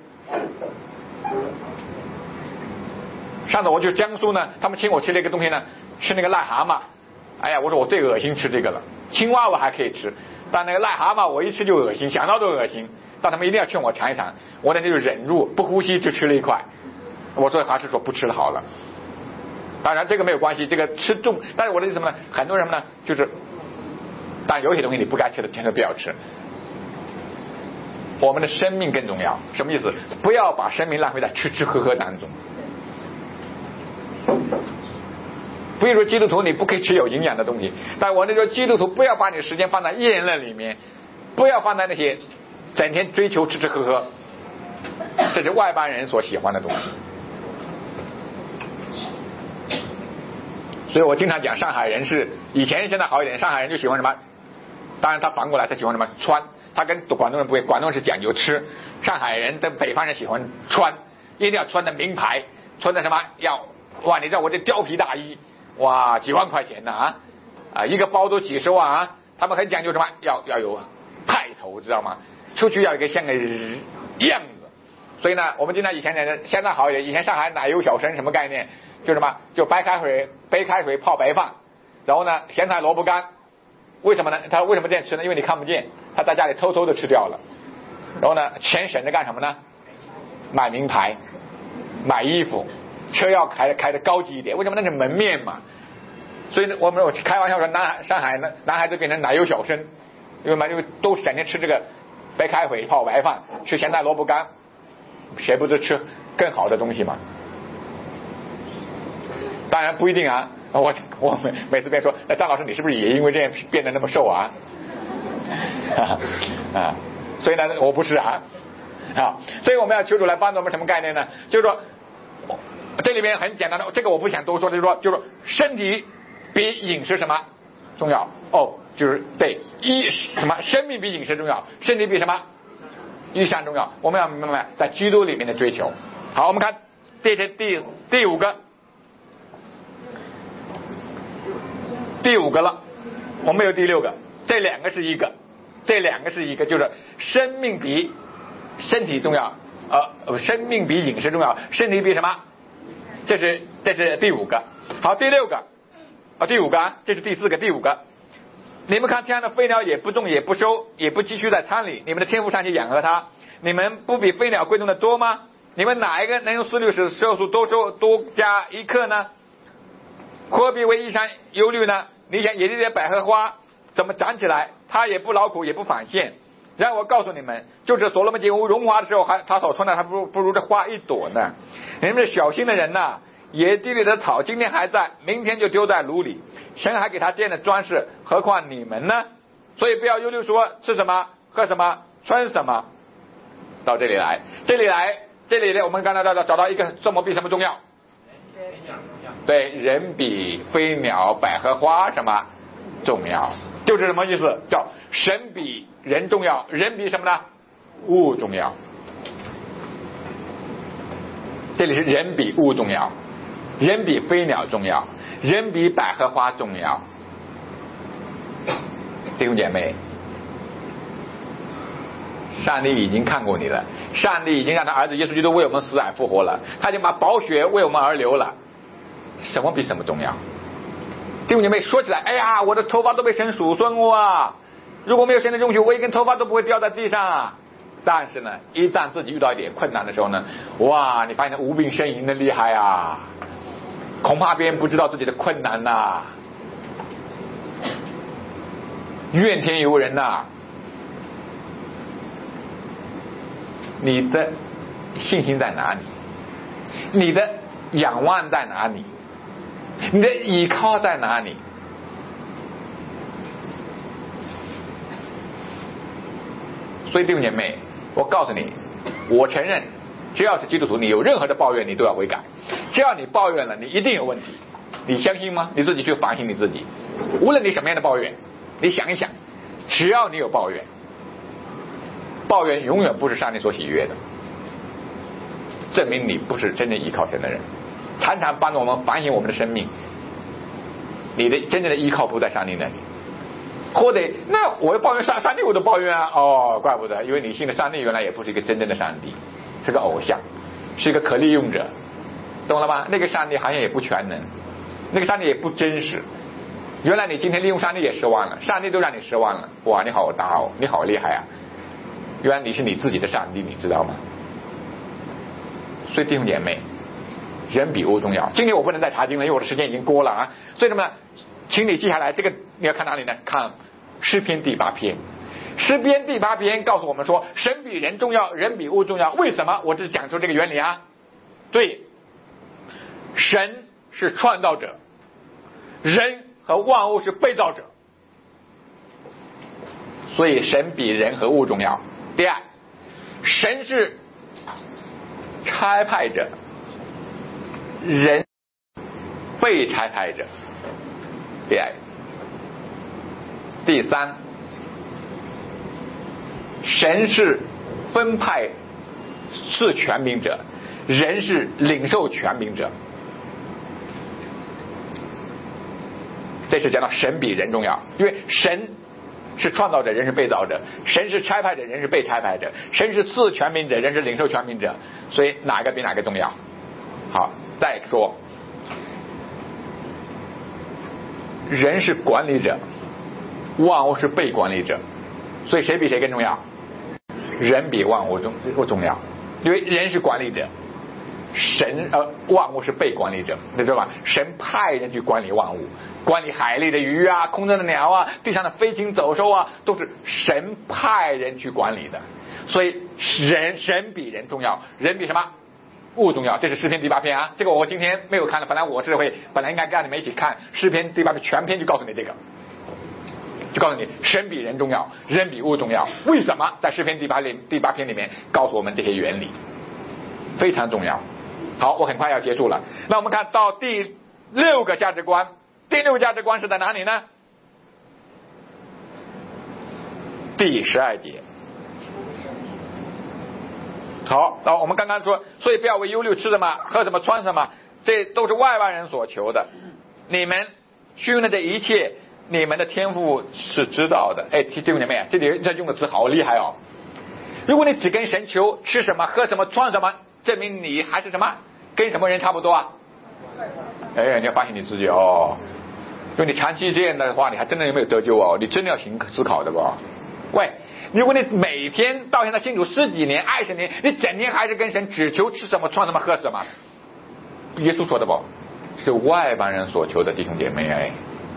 上次我去江苏呢，他们请我吃了一个东西呢，吃那个癞蛤蟆。哎呀，我说我最恶心吃这个了。青蛙我还可以吃，但那个癞蛤蟆我一吃就恶心，想到都恶心。但他们一定要劝我尝一尝，我那就忍住不呼吸，只吃了一块。我说还是说不吃了好了。当然这个没有关系，这个吃重。但是我的意思什么呢？很多人呢就是，但有些东西你不该吃的，千万不要吃。我们的生命更重要，什么意思？不要把生命浪费在吃吃喝喝当中。比如说基督徒你不可以吃有营养的东西，但我那说基督徒不要把你的时间放在宴乐里面，不要放在那些整天追求吃吃喝喝，这是外邦人所喜欢的东西。所以我经常讲上海人是以前现在好一点，上海人就喜欢什么？当然他反过来他喜欢什么？穿。他跟广东人不会，广东人是讲究吃，上海人跟北方人喜欢穿， 一定要穿的名牌，穿的什么要哇，你知道我这貂皮大衣，哇，几万块钱呢啊啊，一个包都几十万啊，他们很讲究什么，要要有派头，知道吗？出去要有一个像个样子。所以呢，我们经常以前呢，现在好一点，以前上海奶油小生什么概念？就什么，就白开水，白开水泡白饭，然后呢，咸菜萝卜干。为什么呢？他为什么这样吃呢？因为你看不见，他在家里偷偷的吃掉了。然后呢，钱省着干什么呢？买名牌，买衣服，车要开开的高级一点。为什么？那是门面嘛。所以呢，我们我开玩笑说，南上海呢，男孩子变成奶油小生，因为嘛，因为都整天吃这个白开水泡白饭，吃咸菜萝卜干，谁不是吃更好的东西嘛？当然不一定啊，我我每每次别说，那张老师你是不是也因为这样变得那么瘦啊？啊啊，所以呢，我不是啊啊，所以我们要求主来帮助我们什么概念呢？就是说，这里面很简单的，这个我不想多说，就是说，就是说身体比饮食什么重要？哦，就是对，一什么生命比饮食重要，身体比什么衣裳重要？我们要明白在基督里面的追求。好，我们看第第第五个。第五个了，我们有第六个，这两个是一个，这两个是一个，就是生命比身体重要，呃，生命比饮食重要，身体比什么？这是这是第五个。好，第六个，啊，第五个啊，这是第四个，第五个。你们看天上的飞鸟也不种也不收也不积蓄在仓里，你们的天父尚且养活它，你们不比飞鸟贵重的多吗？你们哪一个能用思虑使寿数多收多加一克呢？何必为衣裳忧虑呢？你想野地的百合花怎么长起来？它也不劳苦，也不纺线。让我告诉你们，就是所罗门结荣华的时候，还他所穿的还不如不如这花一朵呢。你们小心的人呐、啊，野地里的草今天还在，明天就丢在炉里。神还给他这样的装饰，何况你们呢？所以不要忧虑说吃什么、喝什么、穿什么。到这里来，这里来，这里来，我们刚才找到找到一个什么比什么重要？对，人比飞鸟百合花什么重要？就是什么意思？叫神比人重要，人比什么呢？物重要。这里是人比物重要，人比飞鸟重要，人比百合花重要。弟兄姐妹，上帝已经看过你了，上帝已经让他儿子耶稣基督为我们死而复活了，他已经把宝血为我们而流了。什么比什么重要？弟兄姐妹，说起来，哎呀，我的头发都被神数算过啊！如果没有神的容许，我一根头发都不会掉在地上啊！但是呢，一旦自己遇到一点困难的时候呢，哇，你发现无病呻吟的厉害啊！恐怕别人不知道自己的困难呐、啊，怨天尤人呐、啊。你的信心在哪里？你的仰望在哪里？你的依靠在哪里？所以弟兄姐妹，我告诉你，我承认，只要是基督徒，你有任何的抱怨，你都要悔改。只要你抱怨了，你一定有问题。你相信吗？你自己去反省你自己。无论你什么样的抱怨，你想一想，只要你有抱怨，抱怨永远不是上帝所喜悦的，证明你不是真正依靠神的人。常常帮助我们反省我们的生命，你的真正的依靠不在上帝那里。或者那我抱怨上上帝，我都抱怨啊，哦，怪不得，因为你信的上帝原来也不是一个真正的上帝，是个偶像，是一个可利用者，懂了吗？那个上帝好像也不全能，那个上帝也不真实。原来你今天利用上帝也失望了，上帝都让你失望了，哇，你好大哦，你好厉害啊！原来你是你自己的上帝，你知道吗？所以弟兄姐妹，人比物重要。今天我不能再查经了，因为我的时间已经过了啊。所以什么呢？请你记下来，这个你要看哪里呢？看诗篇第八篇。诗篇第八篇告诉我们说，神比人重要，人比物重要。为什么？我只是讲出这个原理啊。对，神是创造者，人和万物是被造者，所以神比人和物重要。第二，神是差派者，人被差派者。第二，第三，神是分派赐权柄者， 人是领受权柄者。这是讲到神比人重要，因为神是创造者，人是被造者；神是差派者，人是被差派者；神是赐权柄者，人是领受权柄者。所以哪个比哪个重要？好，再说，人是管理者，万物是被管理者，所以谁比谁更重要？人比万物重重要，因为人是管理者，神呃万物是被管理者，你知道吧？神派人去管理万物，管理海里的鱼啊，空中的鸟啊，地上的飞禽走兽啊，都是神派人去管理的。所以人神比人重要，人比什么？物重要。这是诗篇第八篇啊，这个我今天没有看了，本来我是会本来应该跟你们一起看诗篇第八篇全篇，就告诉你这个，就告诉你神比人重要，人比物重要。为什么？在诗篇第八里第八篇里面告诉我们这些原理，非常重要。好，我很快要结束了。那我们看到第六个价值观，第六个价值观是在哪里呢？第十二节。好，那我们刚刚说，所以不要为忧虑吃什么、喝什么、穿什么，这都是外邦人所求的。你们虚的这一切，你们的天父是知道的。哎，听见没有？这里这用的词好厉害哦！如果你只跟神求吃什么、喝什么、穿什么，证明你还是什么？跟什么人差不多啊？哎，你要发现你自己哦。如果你长期这样的话，你还真的有没有得救哦？你真的要行思考的吧？喂，如果你每天到现在信主十几年、二十年，你整天还是跟神只求吃什么、穿什么、喝什么，耶稣说的不？是外邦人所求的，弟兄姐妹哎。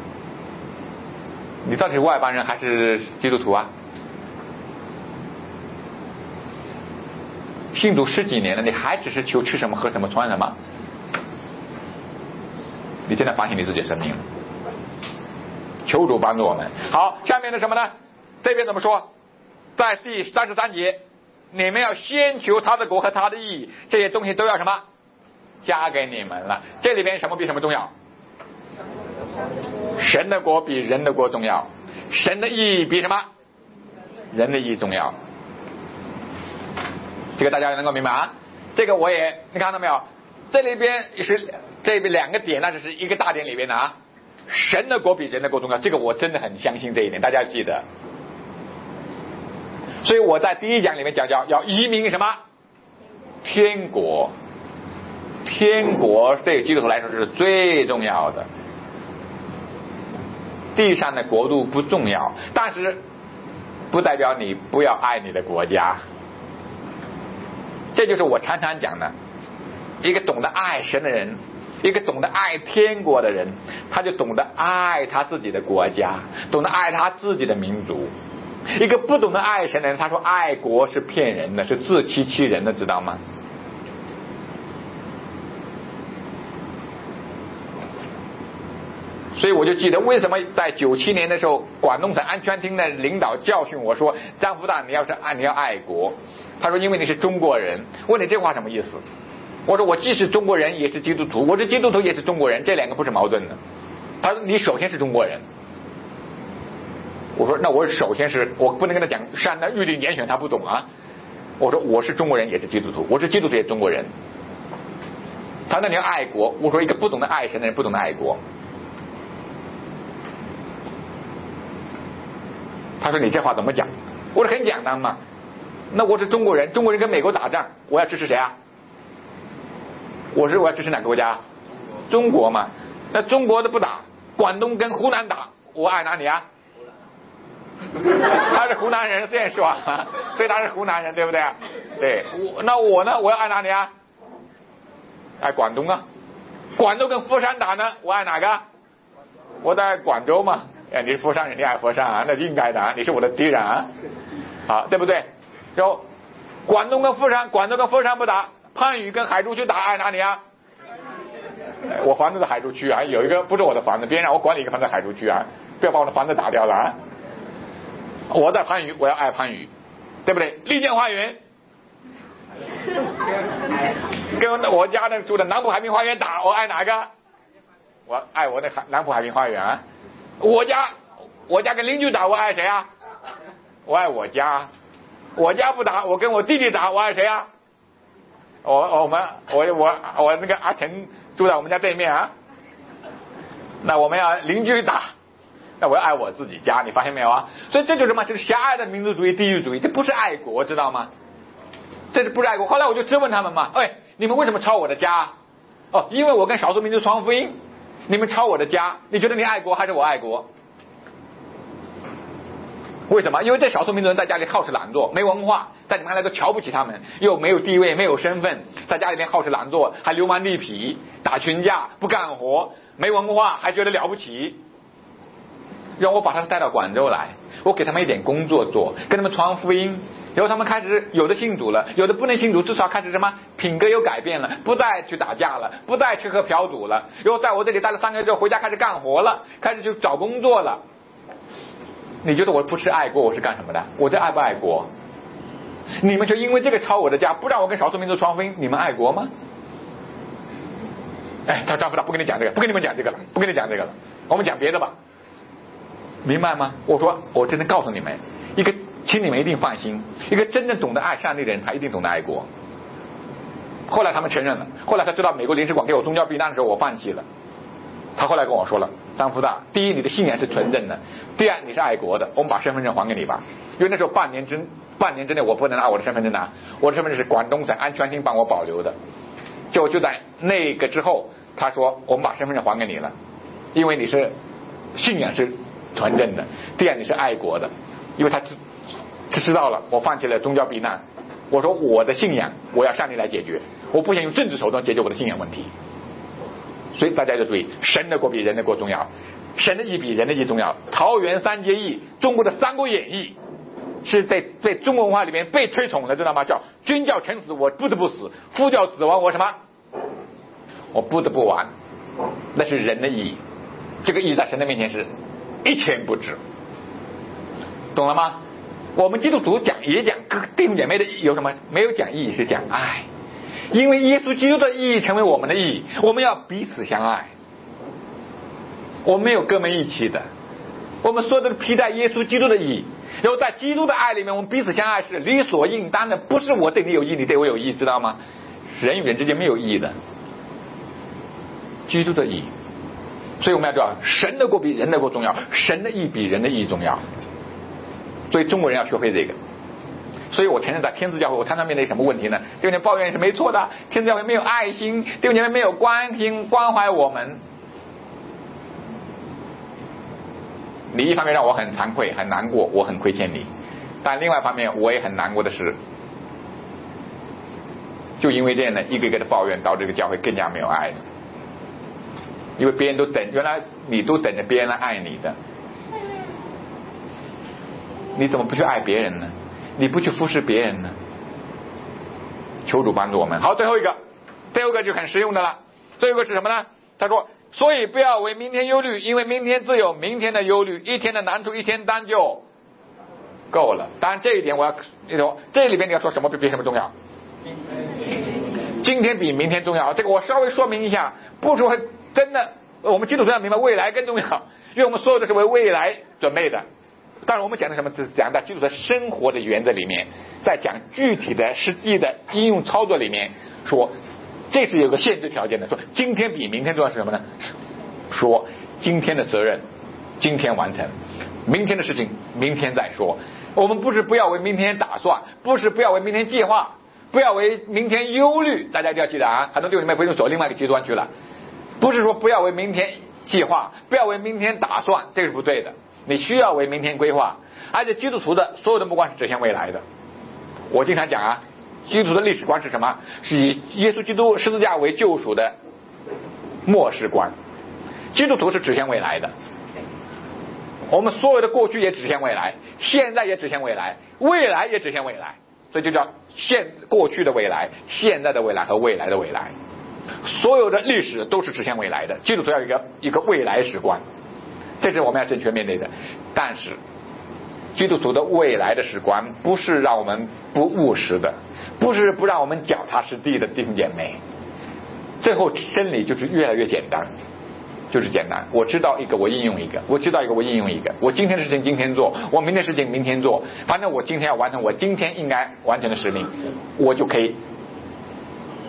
你到底是外邦人还是基督徒啊？信主十几年了，你还只是求吃什么、喝什么、穿什么？你真的反省你自己的生命了。求主帮助我们。好，下面的什么呢？这边怎么说？在第三十三节，你们要先求他的国和他的义，这些东西都要什么？加给你们了。这里边什么比什么重要？神的国比人的国重要，神的义比什么？人的义重要。这个大家能够明白啊？这个我也你看到没有？这里边是这边两个点，那就是一个大点里边的啊。神的国比人的国重要，这个我真的很相信这一点，大家要记得。所以我在第一讲里面讲叫要移民什么？天国，天国对基督徒来说是最重要的。地上的国度不重要，但是不代表你不要爱你的国家。这就是我常常讲的，一个懂得爱神的人，一个懂得爱天国的人，他就懂得爱他自己的国家，懂得爱他自己的民族。一个不懂得爱神的人，他说爱国是骗人的，是自欺欺人的，知道吗？所以我就记得为什么在九七年的时候，广东省安全厅的领导教训我说，张福大你要是爱你要爱国。他说因为你是中国人。问你这话什么意思？我说我既是中国人也是基督徒，我是基督徒也是中国人，这两个不是矛盾的。他说你首先是中国人。我说那我首先是我不能跟他讲善的预定严选，他不懂啊。我说我是中国人也是基督徒，我是基督徒也是中国人。他说那你要爱国。我说一个不懂得爱神的人不懂得爱国。他说你这话怎么讲？我说很简单嘛，那我是中国人，中国人跟美国打仗，我要支持谁啊？我说我要支持哪个国家？中国嘛。那中国的不打，广东跟湖南打，我爱哪里啊？他是湖南人，这样是吧？所以他是湖南人，对不对？对，我那我呢？我要爱哪里啊？爱广东啊。广州跟佛山打呢，我爱哪个？我在广州嘛。哎，你是佛山人，你爱佛山啊，那应该的啊，你是我的敌人啊，好，对不对？然后广东跟佛山，广州跟佛山不打，番禺跟海珠区打，爱哪里啊？我房子的海珠区啊，有一个不是我的房子，别人让我管理一个房子海珠区啊，不要把我的房子打掉了啊。我在番禺，我要爱番禺，对不对？丽江花园跟我家那住的南浦海滨花园打，我爱哪个？我爱我的南浦海滨花园啊。我家我家跟邻居打，我爱谁啊？我爱我家。我家不打，我跟我弟弟打，我爱谁啊？ 我我们我我我那个阿成住在我们家对面啊，那我们要邻居打，那我要爱我自己家，你发现没有啊？所以这就是什么？就是狭隘的民族主义、地域主义，这不是爱国，知道吗？这是不是爱国？后来我就质问他们嘛，哎，你们为什么抄我的家？哦，因为我跟少数民族传福音，你们抄我的家，你觉得你爱国还是我爱国？为什么？因为这少数民族人在家里好吃懒做，没文化，在你们看来都瞧不起他们，又没有地位，没有身份，在家里面好吃懒做，还流氓利痞，打群架，不干活，没文化，还觉得了不起。让我把他们带到广州来，我给他们一点工作做，跟他们传福音，然后他们开始有的信主了，有的不能信主，至少开始什么品格有改变了，不再去打架了，不再吃喝嫖赌了，然后在我这里待了三个月之后回家开始干活了，开始去找工作了。你觉得我不是爱国，我是干什么的？我这爱不爱国？你们就因为这个抄我的家，不让我跟少数民族传福音，你们爱国吗？哎，他张副大不跟你讲这个，不跟你们讲这个了，不跟你讲这个了，我们讲别的吧。明白吗？我说我真的告诉你们，一个请你们一定放心，一个真正懂得爱上帝的人，他一定懂得爱国。后来他们承认了，后来他知道美国领事馆给我宗教避难的时候，我放弃了。他后来跟我说了，张福大，第一你的信仰是纯正的，第二你是爱国的，我们把身份证还给你吧。因为那时候半年之半年之内我不能拿我的身份证拿，我的身份证是广东省安全厅帮我保留的。就就在那个之后，他说我们把身份证还给你了，因为你是信仰是纯正的，第二你是爱国的，因为他知知道了我放弃了宗教避难，我说我的信仰我要上帝来解决，我不想用政治手段解决我的信仰问题。所以大家就注意，神的国比人的国重要，神的义比人的义重要。桃园三结义，中国的三国演义是在在中国文化里面被推崇的，知道吗？叫君叫臣死我不得不死，夫叫子亡我什么我不得不亡，那是人的义，这个义在神的面前是一钱不值，懂了吗？我们基督徒讲也讲弟兄姐妹的义有什么？没有讲义，是讲爱，因为耶稣基督的义成为我们的义，我们要彼此相爱，我们没有各门一起的，我们所有的披戴耶稣基督的义，然后在基督的爱里面我们彼此相爱是理所应当的，不是我对你有义你对我有义，知道吗？人与人之间没有义的，基督的义。所以我们要知道神的国比人的国重要，神的义比人的义重要，所以中国人要学会这个。所以我承认在天主教会我常常面对什么问题呢？弟兄姐妹抱怨是没错的，天主教会没有爱心，弟兄姐妹没有关心关怀我们。你一方面让我很惭愧很难过，我很亏欠你，但另外一方面我也很难过的是，就因为这样的一个一个的抱怨，导致这个教会更加没有爱了。因为别人都等，原来你都等着别人来爱你的，你怎么不去爱别人呢？你不去服侍别人呢？求主帮助我们。好，最后一个，最后一个就很实用的了。最后一个是什么呢？他说，所以不要为明天忧虑，因为明天自有明天的忧虑，一天的难处一天担就够了。当然这一点我要说，这里边你要说什么比什么重要？今天比明天重要。这个我稍微说明一下，不说真的，我们基督徒要明白未来更重要，因为我们所有的是为未来准备的。当然我们讲的什么，只是讲在基督徒生活的原则里面，在讲具体的实际的应用操作里面说，这是有个限制条件的，说今天比明天重要是什么呢？说今天的责任今天完成，明天的事情明天再说。我们不是不要为明天打算，不是不要为明天计划，不要为明天忧虑。大家一定要记得啊，很多弟兄姊妹不用走另外一个极端去了，不是说不要为明天计划，不要为明天打算，这是不对的。你需要为明天规划，而且基督徒的所有的目光是指向未来的。我经常讲啊，基督徒的历史观是什么？是以耶稣基督十字架为救赎的末世观。基督徒是指向未来的，我们所有的过去也指向未来，现在也指向未来，未来也指向未来，所以就叫现过去的未来、现在的未来和未来的未来。所有的历史都是指向未来的，基督徒要有一个一个未来史观，这是我们要正确面对的。但是基督徒的未来的史观不是让我们不务实的，不是不让我们脚踏实地的弟兄姐妹，最后真理就是越来越简单，就是简单。我知道一个我应用一个，我知道一个我应用一个，我今天的事情今天做，我明天的事情明天做，反正我今天要完成我今天应该完成的使命，我就可以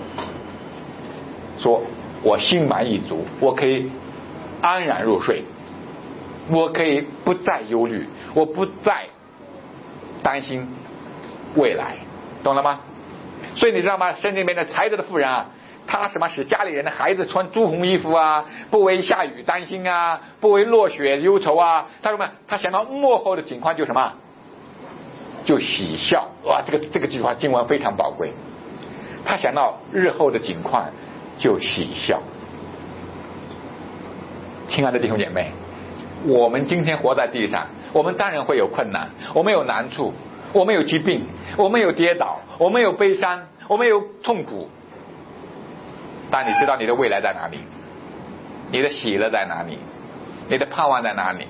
说我心满意足，我可以安然入睡，我可以不再忧虑，我不再担心未来，懂了吗？所以你知道吗？圣经里面的才德的妇人啊，他什么使家里人的孩子穿朱红衣服啊，不为下雨担心啊，不为落雪忧愁啊。他什么？他想到末后的情况就什么？就喜笑。哇，这个这个句话经文非常宝贵。他想到日后的景况就喜笑。亲爱的弟兄姐妹，我们今天活在地上，我们当然会有困难，我们有难处，我们有疾病，我们有跌倒，我们有悲伤，我们有痛苦。但你知道你的未来在哪里？你的喜乐在哪里？你的盼望在哪里？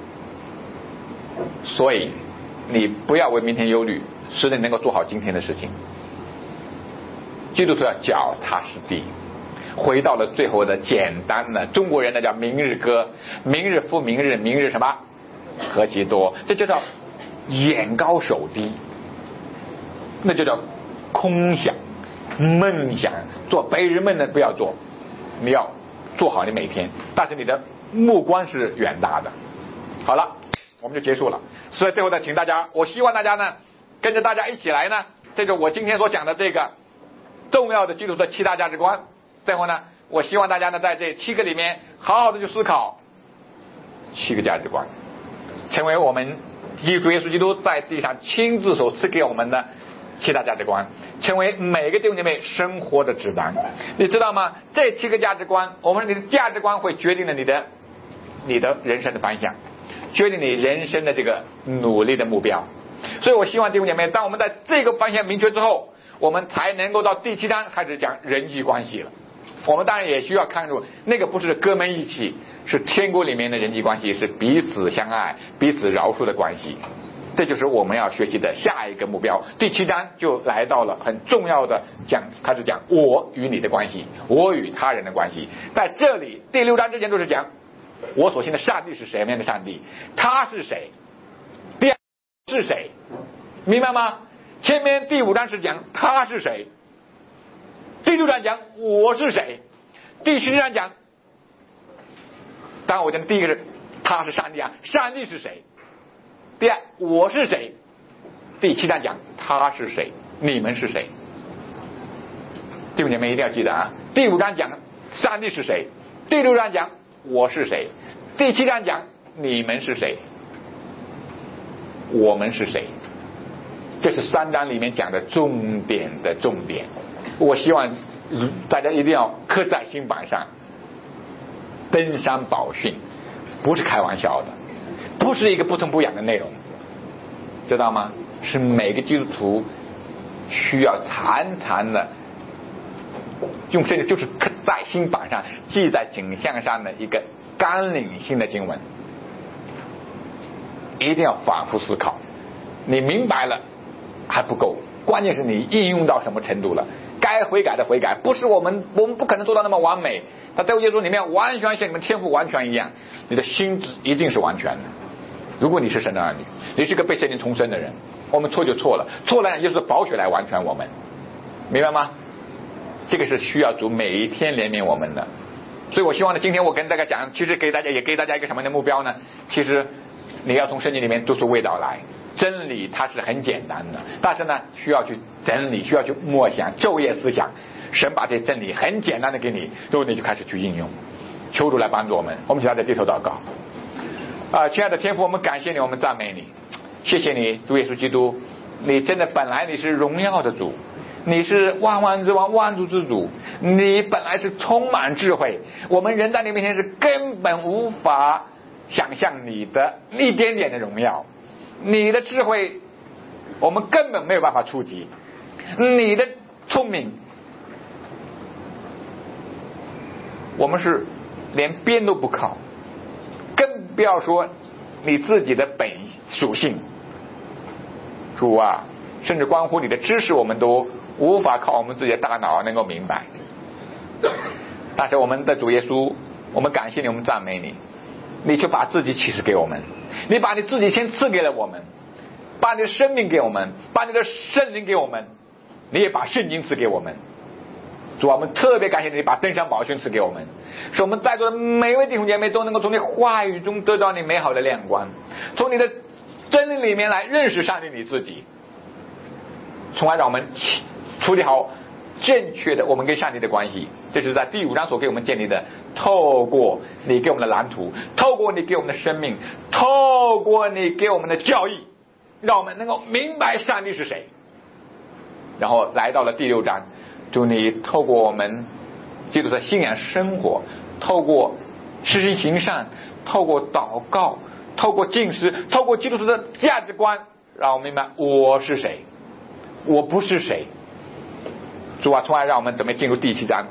所以你不要为明天忧虑，使你能够做好今天的事情。基督徒要脚踏实地，回到了最后的简单的中国人的叫明日歌，明日复明日，明日什么何其多，这就叫眼高手低，那就叫空想梦想，做白日梦的不要做，你要做好你每天，但是你的目光是远大的。好了，我们就结束了。所以最后呢，请大家，我希望大家呢跟着大家一起来呢，这个我今天所讲的这个重要的基督的七大价值观。最后呢，我希望大家呢在这七个里面好好的去思考七个价值观，成为我们基督耶稣基督在地上亲自所赐给我们的七大价值观，成为每个弟兄姐妹生活的指南。你知道吗？这七个价值观，我们的价值观会决定了你的你的人生的方向，决定你人生的这个努力的目标。所以我希望弟兄姐妹，当我们在这个方向明确之后，我们才能够到第七章开始讲人际关系了。我们当然也需要看出，那个不是哥们义气，是天国里面的人际关系，是彼此相爱、彼此饶恕的关系。这就是我们要学习的下一个目标。第七章就来到了很重要的讲，开始讲我与你的关系，我与他人的关系。在这里第六章之前都是讲我所信的上帝是什么样的上帝，他是谁，第二是谁，明白吗？前面第五章是讲他是谁，第六章讲我是谁，第七章讲，当然我讲的第一个是他是上帝啊，上帝是谁，第二我是谁，第七章讲他是谁，你们是谁。弟兄姐妹一定要记得啊，第五章讲上帝是谁，第六章讲我是谁，第七章讲你们是谁，我们是谁。这是三章里面讲的重点的重点，我希望大家一定要刻在心板上。登山宝训不是开玩笑的，不是一个不痛不痒的内容，知道吗？是每个基督徒需要常常的用这个，就是刻在心板上、记在颈项上的一个纲领性的经文，一定要反复思考。你明白了还不够，关键是你应用到什么程度了。该悔改的悔改，不是我们我们不可能做到那么完美。他在耶稣里面完全像你们天父完全一样，你的心智一定是完全的。如果你是神的儿女，你是个被圣灵重生的人，我们错就错了，错了耶稣的宝血来完全我们，明白吗？这个是需要主每一天怜悯我们的。所以我希望呢，今天我跟大家讲，其实给大家也给大家一个什么样的目标呢？其实你要从圣经里面做出味道来。真理它是很简单的，但是呢需要去整理，需要去默想，昼夜思想。神把这真理很简单的给你，然后你就开始去应用。求主来帮助我们，我们现在低头祷告。啊、呃，亲爱的天父，我们感谢你，我们赞美你，谢谢你，主耶稣基督，你真的本来你是荣耀的主，你是万万之王、万主之主，你本来是充满智慧，我们人在你面前是根本无法想象你的一点点的荣耀。你的智慧我们根本没有办法触及，你的聪明我们是连边都不靠，更不要说你自己的本属性。主啊，甚至关乎你的知识我们都无法靠我们自己的大脑能够明白，但是我们的主耶稣，我们感谢你，我们赞美你，你却把自己启示给我们，你把你自己先赐给了我们，把你的生命给我们，把你的圣灵给我们，你也把圣经赐给我们。 主啊，我们特别感谢你把登山宝训赐给我们，使我们在座的每一位弟兄姐妹都能够从你话语中得到你美好的亮光，从你的真理里面来认识上帝你自己，从而让我们处理好正确的我们跟上帝的关系。这是在第五章所给我们建立的，透过你给我们的蓝图，透过你给我们的生命，透过你给我们的教义，让我们能够明白上帝是谁。然后来到了第六章，祝你透过我们基督的信仰生活，透过实行行善，透过祷告，透过禁食，透过基督徒的价值观，让我们明白我是谁，我不是谁。主啊，从而让我们准备进入第七章，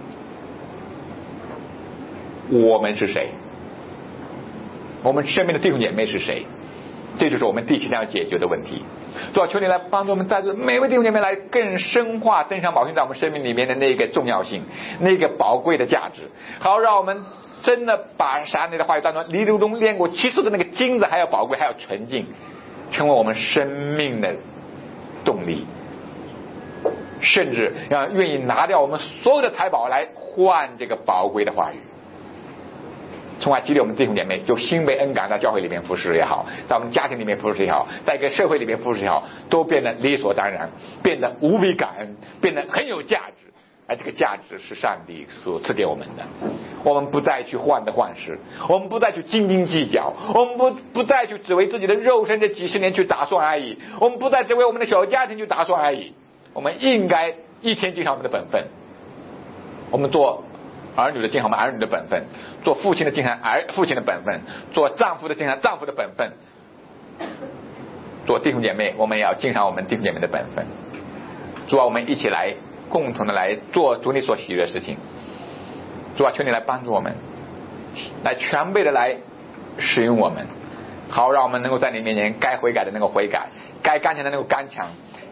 我们是谁，我们身边的弟兄姐妹是谁，这就是我们第七章要解决的问题。主啊，求你来帮助我们在座每位弟兄姐妹来更深化登山宝训在我们生命里面的那个重要性，那个宝贵的价值，好让我们真的把上帝的话语当中泥土中炼过七次的那个金子还要宝贵，还要纯净，成为我们生命的动力，甚至要愿意拿掉我们所有的财宝来换这个宝贵的话语，从而激励我们弟兄姐妹就心被恩感，在教会里面服侍也好，在我们家庭里面服侍也好，在一个社会里面服侍也好，都变得理所当然，变得无比感恩，变得很有价值。而这个价值是上帝所赐给我们的，我们不再去患得患失，我们不再去斤斤计较，我们不不再去只为自己的肉身这几十年去打算而已，我们不再只为我们的小家庭去打算而已，我们应该一天尽好我们的本分。我们做儿女的尽好我们儿女的本分，做父亲的尽好儿父亲的本分，做丈夫的尽好丈夫的本分，做弟兄姐妹我们也要尽上我们弟兄姐妹的本分。主啊，我们一起来共同的来做主你所喜悦的事情。主啊，求你来帮助我们，来全备的来使用我们，好让我们能够在你面前该悔改的能够悔改，该刚强的能够刚强，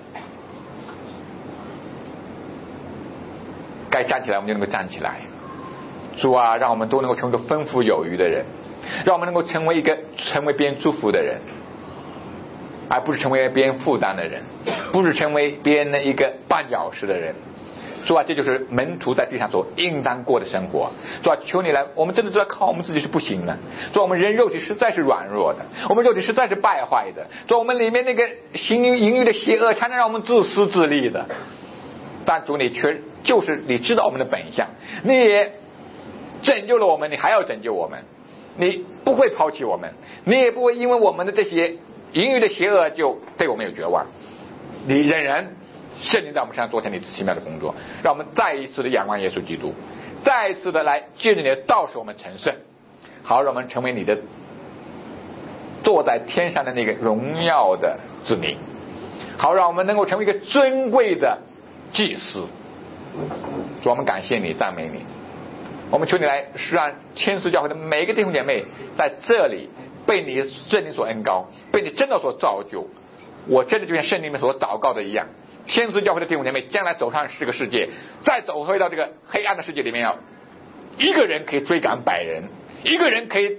该站起来我们就能够站起来。主啊，让我们都能够成为一个丰富有余的人，让我们能够成为一个成为别人祝福的人，而不是成为别人负担的人，不是成为别人的一个绊脚石的人。主啊，这就是门徒在地上所应当过的生活。主啊，求你来，我们真的知道靠我们自己是不行的。主啊，我们人肉体实在是软弱的，我们肉体实在是败坏的。主啊，我们里面那个行淫欲的邪恶常常让我们自私自利的。但主你却就是你知道我们的本相，你也拯救了我们，你还要拯救我们，你不会抛弃我们，你也不会因为我们的这些淫欲的邪恶就对我们有绝望，你仍然圣灵在我们身上做成你奇妙的工作，让我们再一次的仰望耶稣基督，再一次的来借着你的道使我们成圣，好让我们成为你的坐在天上的那个荣耀的子民，好让我们能够成为一个尊贵的祭司。主，我们感谢你，赞美你，我们求你来让千丝教会的每一个弟兄姐妹在这里被你圣灵所恩膏，被你真的所造就。我真的就像圣经里面所祷告的一样，千丝教会的弟兄姐妹将来走上这个世界，再走回到这个黑暗的世界里面，要一个人可以追赶百人，一个人可以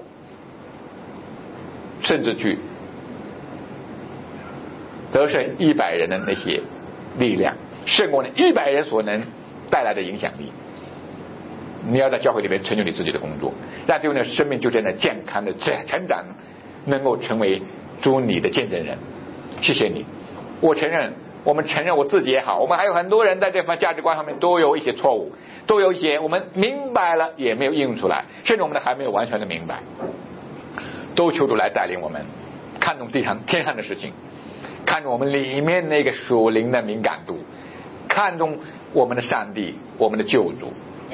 甚至去得胜一百人的那些力量，胜过那一百人所能带来的影响力。你要在教会里面成就你自己的工作，让弟兄的生命就真的健康的成长，能够成为主你的见证人。谢谢你，我承认，我们承认我自己也好，我们还有很多人在这方价值观上面都有一些错误，都有一些我们明白了也没有应用出来，甚至我们还没有完全的明白。都求主来带领我们看重地上天上的事情，看重我们里面那个属灵的敏感度，看重我们的上帝，我们的救主，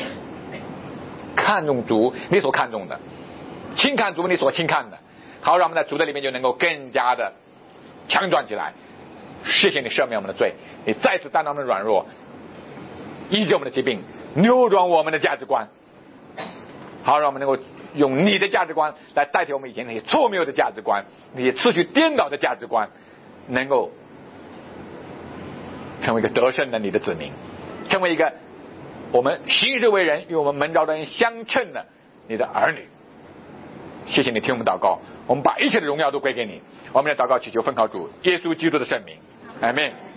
看重主你所看重的，轻看主你所轻看的，好让我们在主的里面就能够更加的强壮起来。谢谢你赦免我们的罪，你再次担当我们的软弱，医治我们的疾病，扭转我们的价值观，好让我们能够用你的价值观来代替我们以前那些错谬的价值观，那些次序颠倒的价值观，能够成为一个得胜的你的子民，成为一个我们行事为人与我们门召的人相称的你的儿女。谢谢你听我们祷告，我们把一切的荣耀都归给你。我们的祷告祈求奉靠主耶稣基督的圣名，阿们。